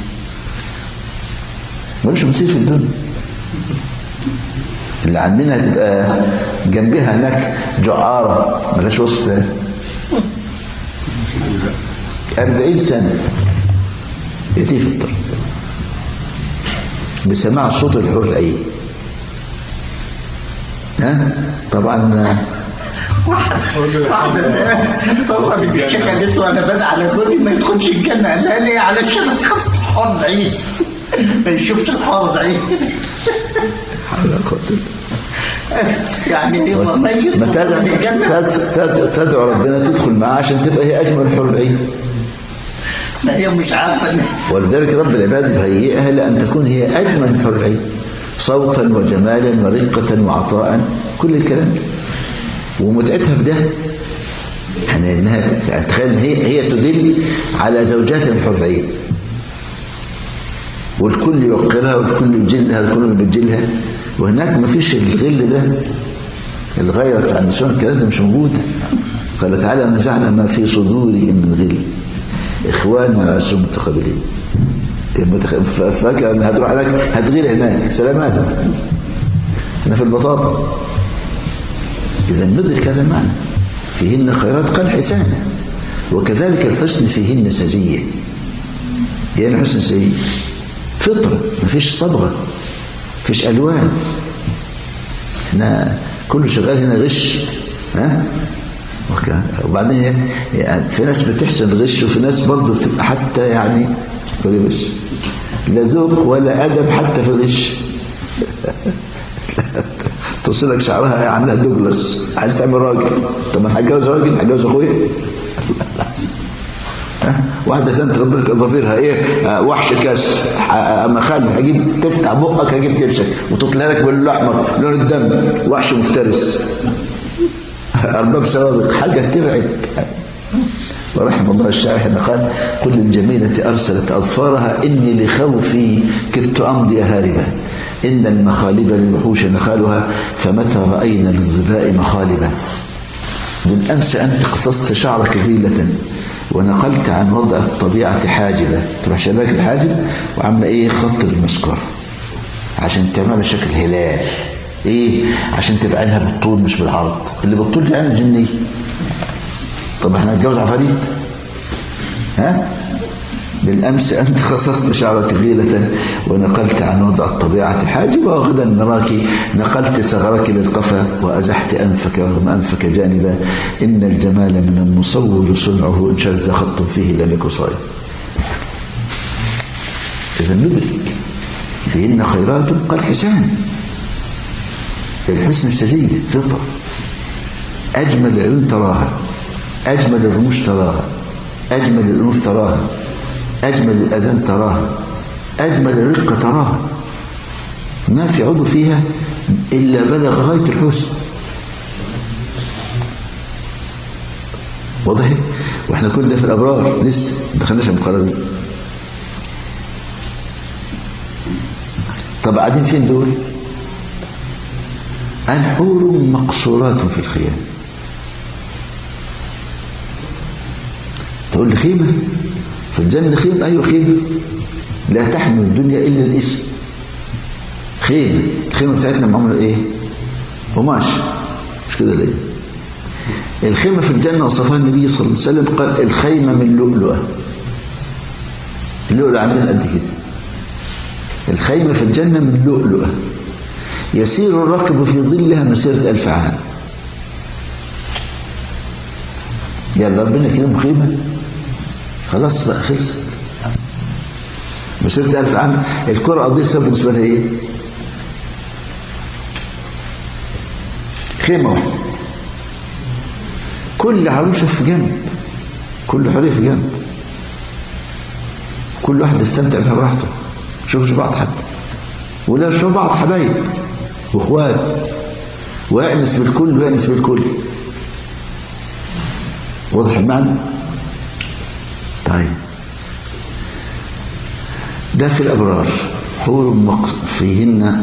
ملوش مثيل في الدنيا. اللي عندنا هتبقى جنبها هناك جعارة ملاش وصف. 40 سنة يأتيه في الطرب بسماع صوت الحور العين. طبعا واحدة شكلت وانا بدأ على جوزي ما يدخلش الجنة. قال لها ليه؟ علشان اتخذ الحور العين ما يشوفش الحور العين. يعني هو ميت تدعو ربنا تدخل معاه عشان تبقى هي أجمل حور العين. ما هي مش عارفة. ولذلك رب العباد يهيئها لأن تكون هي أجمل حور العين صوتا وجمالا ورقة وعطاء كل الكلام. ومتعتها في ده يعني انها تخيل هي تدل على زوجات الحور العين والكل يوقرها والكل يجلها والكل بيجلها. وهناك ما فيش الغل ده الغيرة بتاع النسوان الكلام ده مش موجود. قال تعالى نزعنا ما في صدورهم من غل إخواننا على سبيل متقابلين. فاكر ان هتروح هناك هتغير هناك سلامات انا في البطاطا. اذا ندرك هذا المعنى فيهن خيرات قال حسان وكذلك الحسن فيهن سجية. يعني الحسن سجية فطرة مفيش صبغة مفيش ألوان. احنا كله شغال هنا غش. وبعدين يعني في ناس بتحسن الغش وفي ناس برضه بتبقى حتى يعني غش لا ذوق ولا أدب حتى في الغش. توصلك شعرها عاملها دوغلاس عايز تعمل راجل. طب انا هتجوز راجل هتجوز اخويا. واحدة كانت ربنا ضفيرها ايه وحش كاس اما خالد هجيب تفتح بقك هجيب كرشك وتطلع لك باللون الاحمر لون الدم وحش مفترس. أرباب سوابق حاجة ترعب. ورحم الله الشاعر حين قال قل للجميلة أرسلت أظفارها إني لخوفي كدت أمضي هاربا إن المخالب للوحوش نخالها فمتى رأينا للظباء مخالبا. بالأمس أنت قصصت شعرك غيلة ونقلت عن وضع الطبيعة حاجبة. تروح شباك الحاجب وعامله ايه خط بالمسكر عشان تعمل شكل هلال ايه عشان تبقى عينها بالطول مش بالعرض. اللي بالطول دي عين جنيه. طب احنا نتجوز عفاريت؟ بالامس انت خصصت شعرك غيلة ونقلت عن وضع الطبيعة حاجبة وغدا نراك نقلت ثغرك للقفا وازحت انفك رغم انفك جانبا ان الجمال من المصور صنعه ان شذ خط فيه لم يكن صائب. اذا ندرك فيهن خيرات قال حسان. الحسن السجية فطرة. أجمل العيون تراها أجمل الرموش تراها أجمل الأنوف تراها أجمل الأذان تراها أجمل الرقة تراها. ما في عضو فيها إلا بلغ غاية الحسن. واضح؟ وإحنا كل ده في الأبرار لسه ما دخلناش المقربين. طب قاعدين فين دول؟ الحور مقصورات في الخيام. تقول لي خيمة في الجنة؟ خيمة أيوة خيمة لا تحمل الدنيا إلا الاسم. خيمة الخيمة بتاعتنا معمولة إيه؟ قماش مش كده ليه؟ الخيمة في الجنة وصفها النبي صلى الله عليه وسلم قال الخيمة من لؤلؤة. اللؤلؤة عندنا قد كده. الخيمة في الجنة من لؤلؤة يسير الراكب في ظلها مسيرة 1000 عام. يلا ربنا يكرمه خيمة، خلاص بقى خلصت. مسيرة 1000 عام الكرة الأرضية السبب بالنسبة لها إيه؟ خيمة واحدة، كل عروسة في جنب، كل حرية في جنب، كل واحد يستمتع بها براحته، شوفش بعض حتى، ولا شوف بعض حبايب واخوات، ويأنس بالكل ويأنس بالكل. واضح المعنى؟ طيب ده في الأبرار، حور فيهن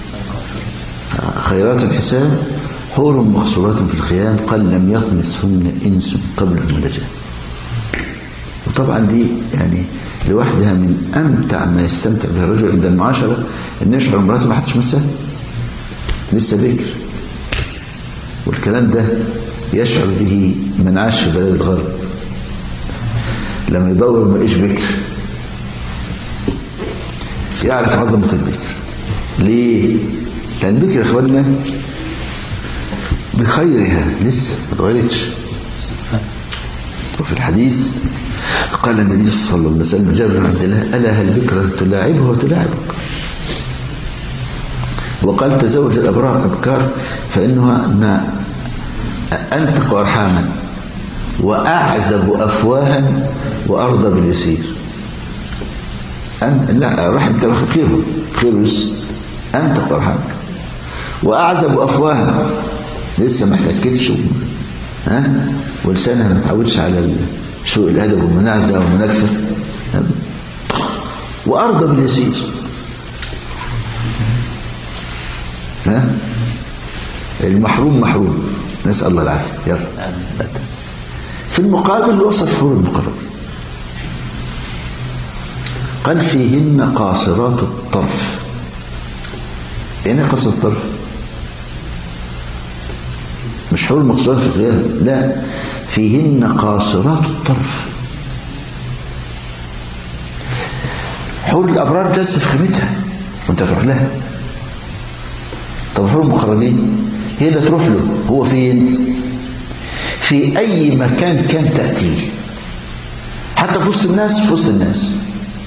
خيرات حسان، حور مقصورات في الخيام، قال لم يطمسهن إنس قبل الملجأ. وطبعا دي يعني لوحدها من أمتع ما يستمتع به الرجل عند المعاشرة، إن يشعر مراته ما حدش مسها، لسه بكر. والكلام ده يشعر به من عاش في بلاد الغرب، لما يدور ما لقيش بكر يعرف عظمة البكر. ليه؟ لأن البكر يا إخواننا بخيرها لسه ما اتغيرتش. وفي الحديث قال النبي صلى الله عليه وسلم جابر بن عبد الله: ألا هل بكرة تلاعبه وتلاعبك؟ وقال: تزوج الأبكار فإنها ما أنتق أرحاما وأعذب أفواها وأرضى باليسير. لا، رحم تبخ خيره لسه، أنتق أرحاما وأعذب أفواها، لسه ما احتكتش ولسانها ما تعودش على سوء الأدب والمناعزة والمناكفة، وأرضى باليسير. المحروم محروم، نسأل الله العافية. يلا في المقابل وصف حور المقرب، قال: فيهن قاصرات الطرف. يعني ايه قاصرات الطرف؟ مش حور مقصورات في الخيام، لا، فيهن قاصرات الطرف. حور الأبرار تجلس في خيمتها وانت تروح لها. طب حور المقربين هي اللي تروح له، هو فين؟ في أي مكان كان تأتيه، حتى في وسط الناس، في وسط الناس.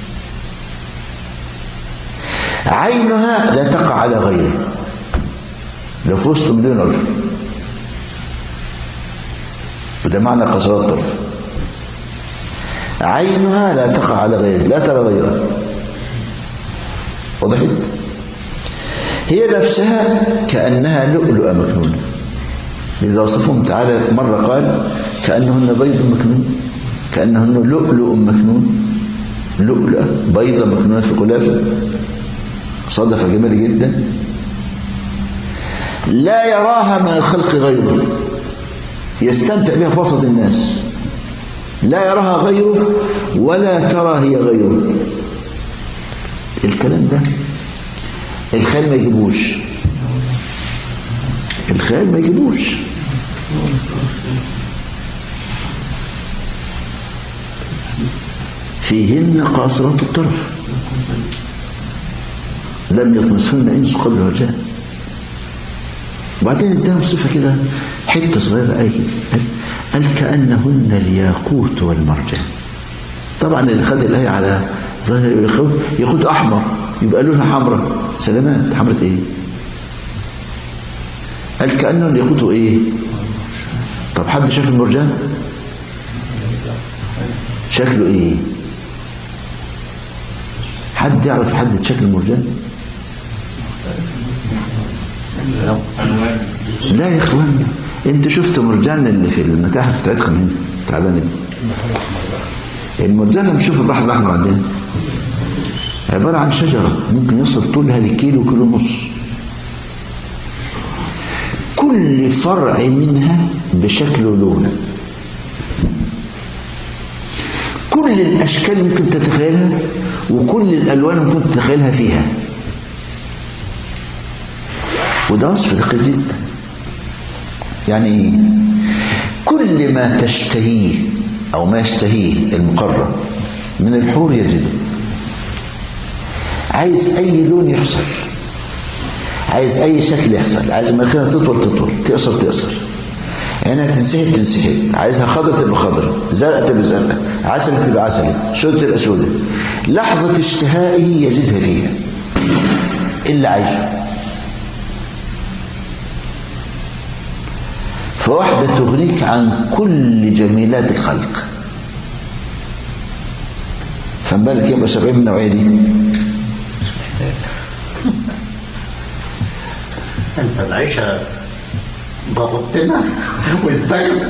عينها لا تقع على غيره، لو في وسط مليون رجل، وده معنى قصرات الطرف. عينها لا تقع على غيره، لا ترى غيره. وضحت؟ هي نفسها كأنها لؤلؤة مكنونة، لذا وصفهم تعالى مرة قال: كأنهن بيض مكنون، كأنهن لؤلؤ مكنون، لؤلؤة بيضة مكنونة في غلافة، صدفة جميلة جدا، لا يراها من الخلق غيره، يستمتع بها في وسط الناس، لا يراها غيره ولا ترى هي غيره. الكلام ده الخيال ما يجيبوش، الخيال ما يجيبوش. فيهن قاصرات الطرف لم يطمسهن انس قبل وجاء. وبعدين اداهم صفه كده، حته صغيره ايه، قال: كأنهن الياقوت والمرجان. طبعا اللي خد الايه على ظاهر ياقوت احمر يبقى لونها حمراء، سلامات، حمرة ايه؟ قال كأنه الياقوت ايه؟ طب حد شاف المرجان؟ شكله ايه؟ حد يعرف حد شكل المرجان؟ لا يا اخوانا، انت شفت مرجان اللي في المتاحف بتاعتكم هنا تعبانه دي؟ المرجان اللي بنشوف البحر الاحمر عندنا عباره عن شجره ممكن يصل طولها لكيلو، كيلو ونص، كل فرع منها بشكل ولون، كل الاشكال ممكن تتخيلها وكل الالوان ممكن تتخيلها فيها. وده وصف دقيق جدا. يعني كل ما تشتهيه او ما يشتهيه المقرب من الحور يجده. عايز اي لون يحصل، عايز اي شكل يحصل، عايز مناخيرها تطول تطول، تقصر تقصر، هنا تنسحب تنسحب، عايزها خضرة تبقى خضرة، زرقاء تبقى زرقاء، عسل تبقى عسل، سود تبقى سودة. لحظة اشتهائه يجدها فيها اللي عايزه. فواحدة تغنيك عن كل جميلات الخلق. فما بالك يبقى 70 من النوعية دي. انت العيشة ضغطتنا والفجر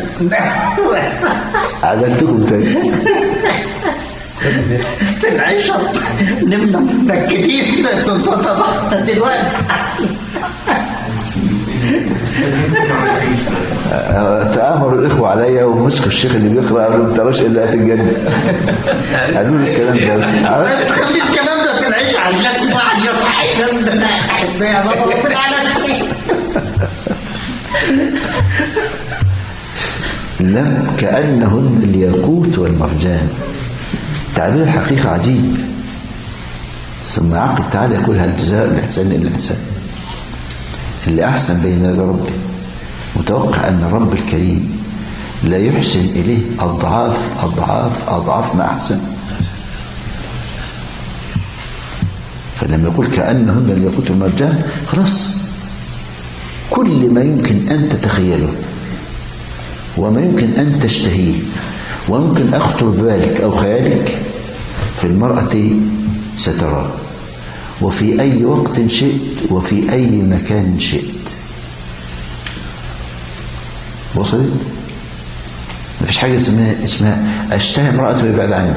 عزلتكم تاني. في العيشة نبنى متنكدين دلوقتي. تآمر الإخوة عليا ومسكوا الشيخ اللي بيقرأ قالوا ما تراش إلا آيات الجنة. قالوا لي الكلام ده. خلي الكلام ده في العيشة عشان ما حد يصحى ده أحبائي يا بابا ربنا على لم كأنهن الياقوت والمرجان. تعبير الحقيقة عجيب. ثم عقل تعالى يقول هل جزاء الإحسان إلا الإحسان. اللي أحسن بين يدي ربه متوقع أن الرب الكريم لا يحسن إليه أضعاف أضعاف أضعاف ما أحسن. فلما يقول كأنهن الياقوت والمرجان خلاص كل ما يمكن أن تتخيله وما يمكن أن تشتهيه وممكن أخطر ببالك أو خيالك في المرأة ستراه، وفي أي وقت شئت وفي أي مكان شئت. وصلت؟ مفيش حاجة اسمها أشتهي امرأة ويبعد عني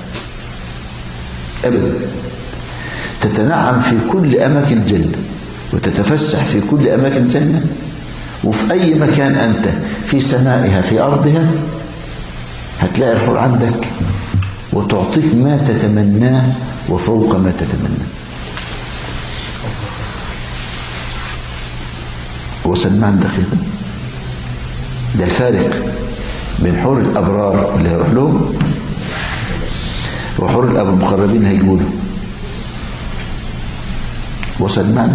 أبدا. تتنعم في كل أماكن الجنة وتتفسح في كل أماكن الجنة، وفي أي مكان أنت في سمائها في أرضها هتلاقي الحور عندك وتعطيك ما تتمناه وفوق ما تتمناه. وسلمان داخل ده الفارق بين حور الأبرار اللي هيروح لهم وحور الأب المقربين هيقولوا. وسلمان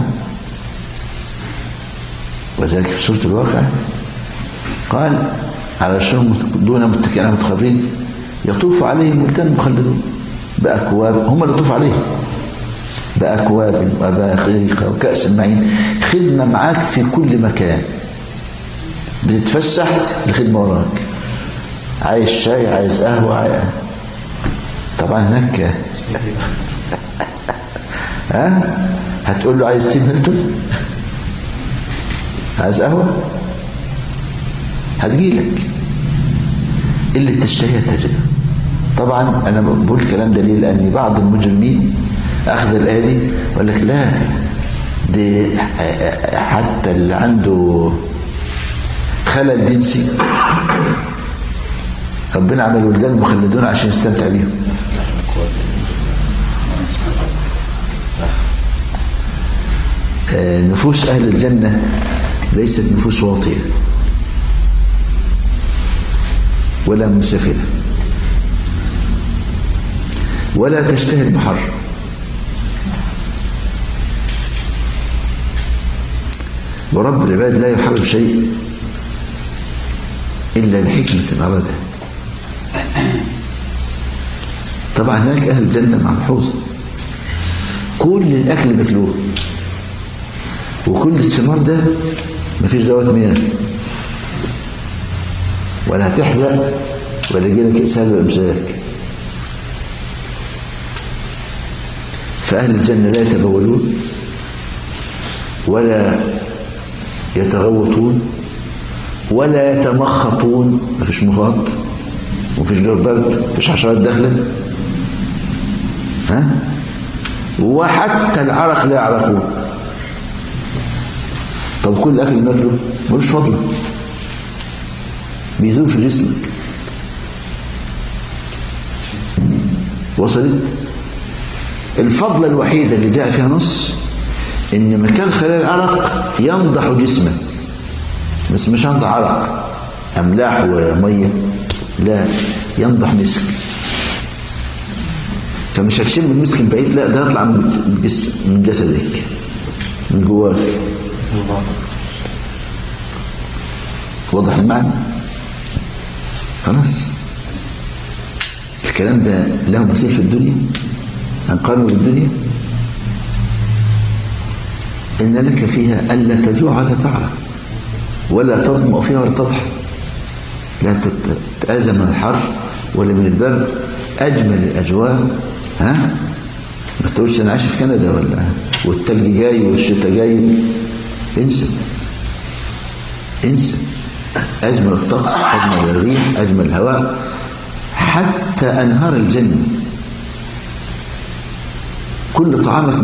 وذلك في سورة الواقع قال على الشهم دون متكئين متخبرين يطوف عليهم ولدان مخلدون بأكواب، هم اللي يطوف عليهم بأكواب وأباخيق وكأس معين. خدمة معاك في كل مكان، بتتفسح الخدمة وراك، عايز شاي عايز قهوة طبعا هناك هتقول له عايز تيم هيلتون عايز قهوة هتجيلك اللي تشتهيها تجدها. طبعا انا بقول الكلام ده ليه؟ لان بعض المجرمين اخذ الايه دي وقال لك لا دي حتى اللي عنده خلل جنسي ربنا عمل ولدان مخلدون عشان يستمتع بيهم. نفوس اهل الجنه ليست نفوس واطيه ولا مسافله ولا تشتهي البحر ورب العباد لا يحرم شيء إلا لحكمة أرادها. طبعا هناك أهل الجنة محفوظ كل الأكل بياكلوه وكل الثمار ده مفيش ذوات مياه ولا هتحزق ولا يجيلك إسهال وإمساك. فأهل الجنة لا يتبولون ولا يتغوطون ولا يتمخطون، مفيش مخاط ومفيش دور برد مفيش حشرات داخله وحتى العرق لا يعرقون. طب كل الاكل اللي ناكله ملوش فضل بيذوب في جسمك. وصلت؟ الفضلة الوحيدة اللي جاء فيها نص ان مكان خلال العرق ينضح جسمه، بس مش ينضح عرق املاح وميه، لا ينضح مسك. فمش هتشم المسك من بعيد، لا ده يطلع من الجسم من جسدك من جواك. واضح المعنى؟ خلاص. الكلام ده له مثيل في الدنيا؟ هنقارنه بالدنيا؟ إن لك فيها ألا تجوع ولا تعرى ولا تظمأ فيها ولا تضحى، لا تتأذى من الحر ولا من البرد. أجمل الأجواء. ما تقولش أنا عايش في كندا ولا والتلج جاي والشتاء جاي. انسى انسى. أجمل الطقس، أجمل الريح، أجمل الهواء. حتى أنهار الجنة كل طعامك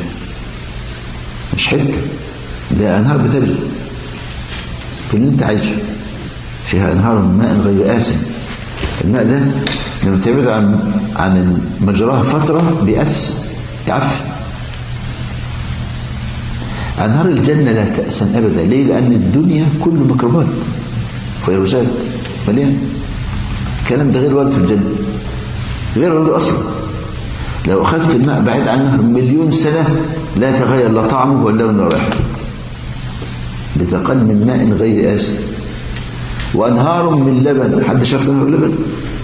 مش حتة، ده أنهار بتجري في اللي انت عايشه. فيها أنهار من ماء غير آسن. الماء ده لما تبعد عن مجراها فترة بيأس يعفن. أنهار الجنة لا تأسن أبدا. ليه؟ لأن الدنيا كله ميكروبات فيروسات مليان. الكلام ده غير وارد في الجنة، غير وارد أصلا. لو أخذت الماء بعيد عنه 1,000,000 سنة لا يتغير لا طعمه ولا لونه ولا ريحته، بتقل من ماء غير آسن. وأنهار من لبن. حد شاف نهر لبن؟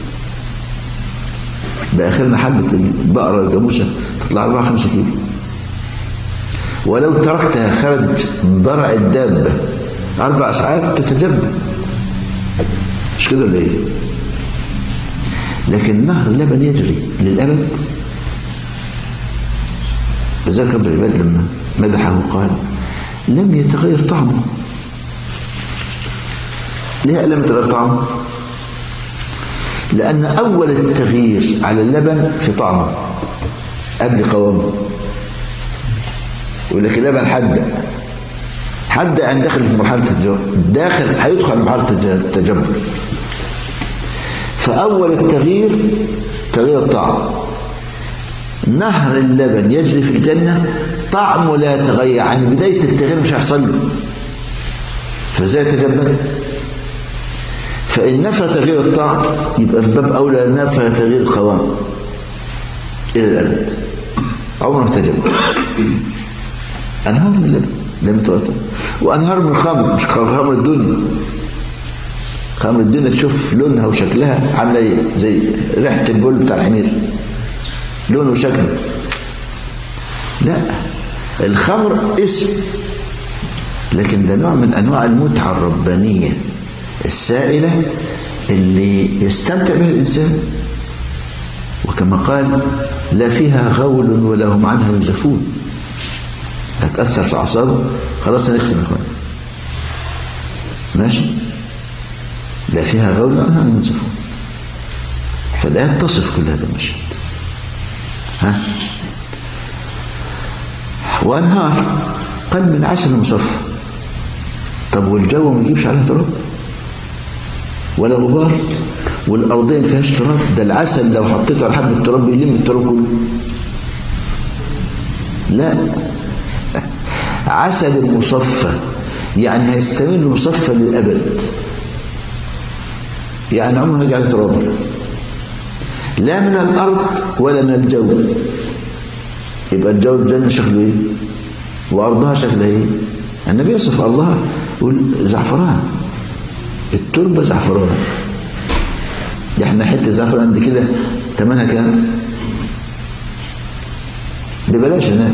ده آخرنا حبة البقرة الجاموسة تطلع 4-5 كيلو. ولو تركتها خرج ضرع الدابة 4 ساعات تتجبن. مش كده ولا ايه؟ لكن نهر اللبن يجري للأبد. فذلك رب العباد لما مدحه قال لم يتغير طعمه. ليه لم يتغير طعمه؟ لأن أول التغيير على اللبن في طعمه قبل قوامه. يقول لك اللبن حد أن داخل في مرحلة التجمد، هيدخل مرحلة التجمد. فأول التغيير تغيير الطعم. نهر اللبن يجري في الجنة طعمه لا يتغير، عن بداية التغيير مش هيحصل له، فازاي يتجمد؟ فإن نفى تغيير الطعم يبقى في باب أولى نفى تغيير القوام إلى الأبد، عمره ما تجمد. أنهار من اللبن لم يتغير، وأنهار من الخمر. مش خمر الدنيا، خمر الدنيا تشوف لونها وشكلها عامله ايه، زي ريحه البول بتاع الحمير، لونه وشكله. لا، الخمر اسم، لكن ده نوع من انواع المتعه الربانيه السائله اللي يستمتع بها الانسان. وكما قال لا فيها غول ولا هم عنها ينزفون. هتأثر في اعصابه، خلاص هنختم يا اخوان. ماشي؟ لا فيها غول ولا هم ينزفون. فالآيات تصف كل هذا المشهد. وأنهار قل من عسل مصفى. طب والجو ما يجيبش عليه تراب ولا غبار، والأرضية ما فيهاش تراب. ده العسل لو حطيته على حبة التراب بيلم التراب كله. لا، عسل مصفى يعني هيستمر مصفى للأبد، يعني عمره ما يجي عليه تراب، لا من الأرض ولا من الجو. يبقى الجو الجنة شكله ايه وأرضها شكلها ايه؟ النبي يصف الله يقول زعفران، التربة زعفران. احنا حتة زعفران دي كده تمنها كام؟ ببلاش هناك.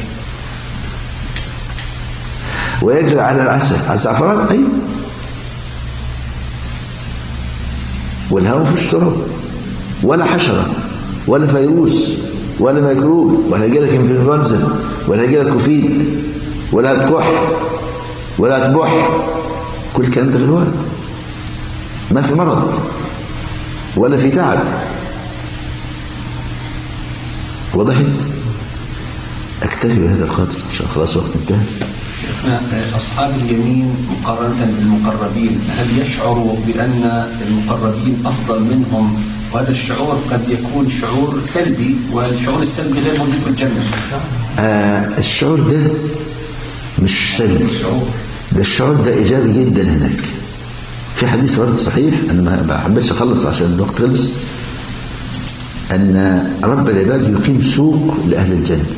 ويجري على العسل على الزعفران اي، والهواء مفيش تراب ولا حشرة ولا فيروس ولا ميكروب، ولا هيجيلك انفلونزا ولا هيجيلك كوفيد ولا هتكح ولا هتبح. كل الكلام ده في الوقت ما في مرض ولا في تعب. وضحت؟ اكتفي بهذا القدر عشان خلاص وقت انتهى. أصحاب اليمين مقارنة بالمقربين، هل يشعروا بأن المقربين أفضل منهم؟ وهذا الشعور قد يكون شعور سلبي، والشعور السلبي غير موجود في الجنة. الشعور ده مش سلبي، ده الشعور ده إيجابي جدا هناك. في حديث ورد صحيح، أنا ما حبيتش أخلص عشان الوقت خلص، أن رب العباد يقيم سوق لأهل الجنة،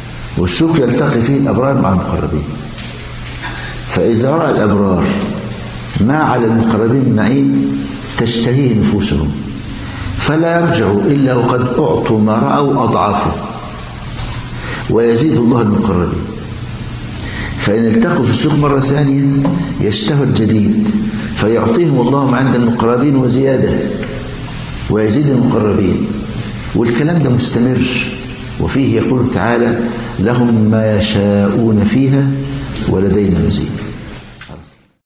والسوق يلتقي فيه الأبرار مع المقربين. فإذا رأى الأبرار ما على المقربين معين تشتهيه نفوسهم، فلا يرجعوا إلا وقد أعطوا ما رأوا أضعافه، ويزيد الله المقربين. فإن التقوا في السوق مرة ثانية يشتهوا الجديد فيعطيهم الله عند المقربين وزيادة، ويزيد المقربين. والكلام ده مستمر، وفيه يقول تعالى: لهم ما يشاءون فيها ولدينا مزيد.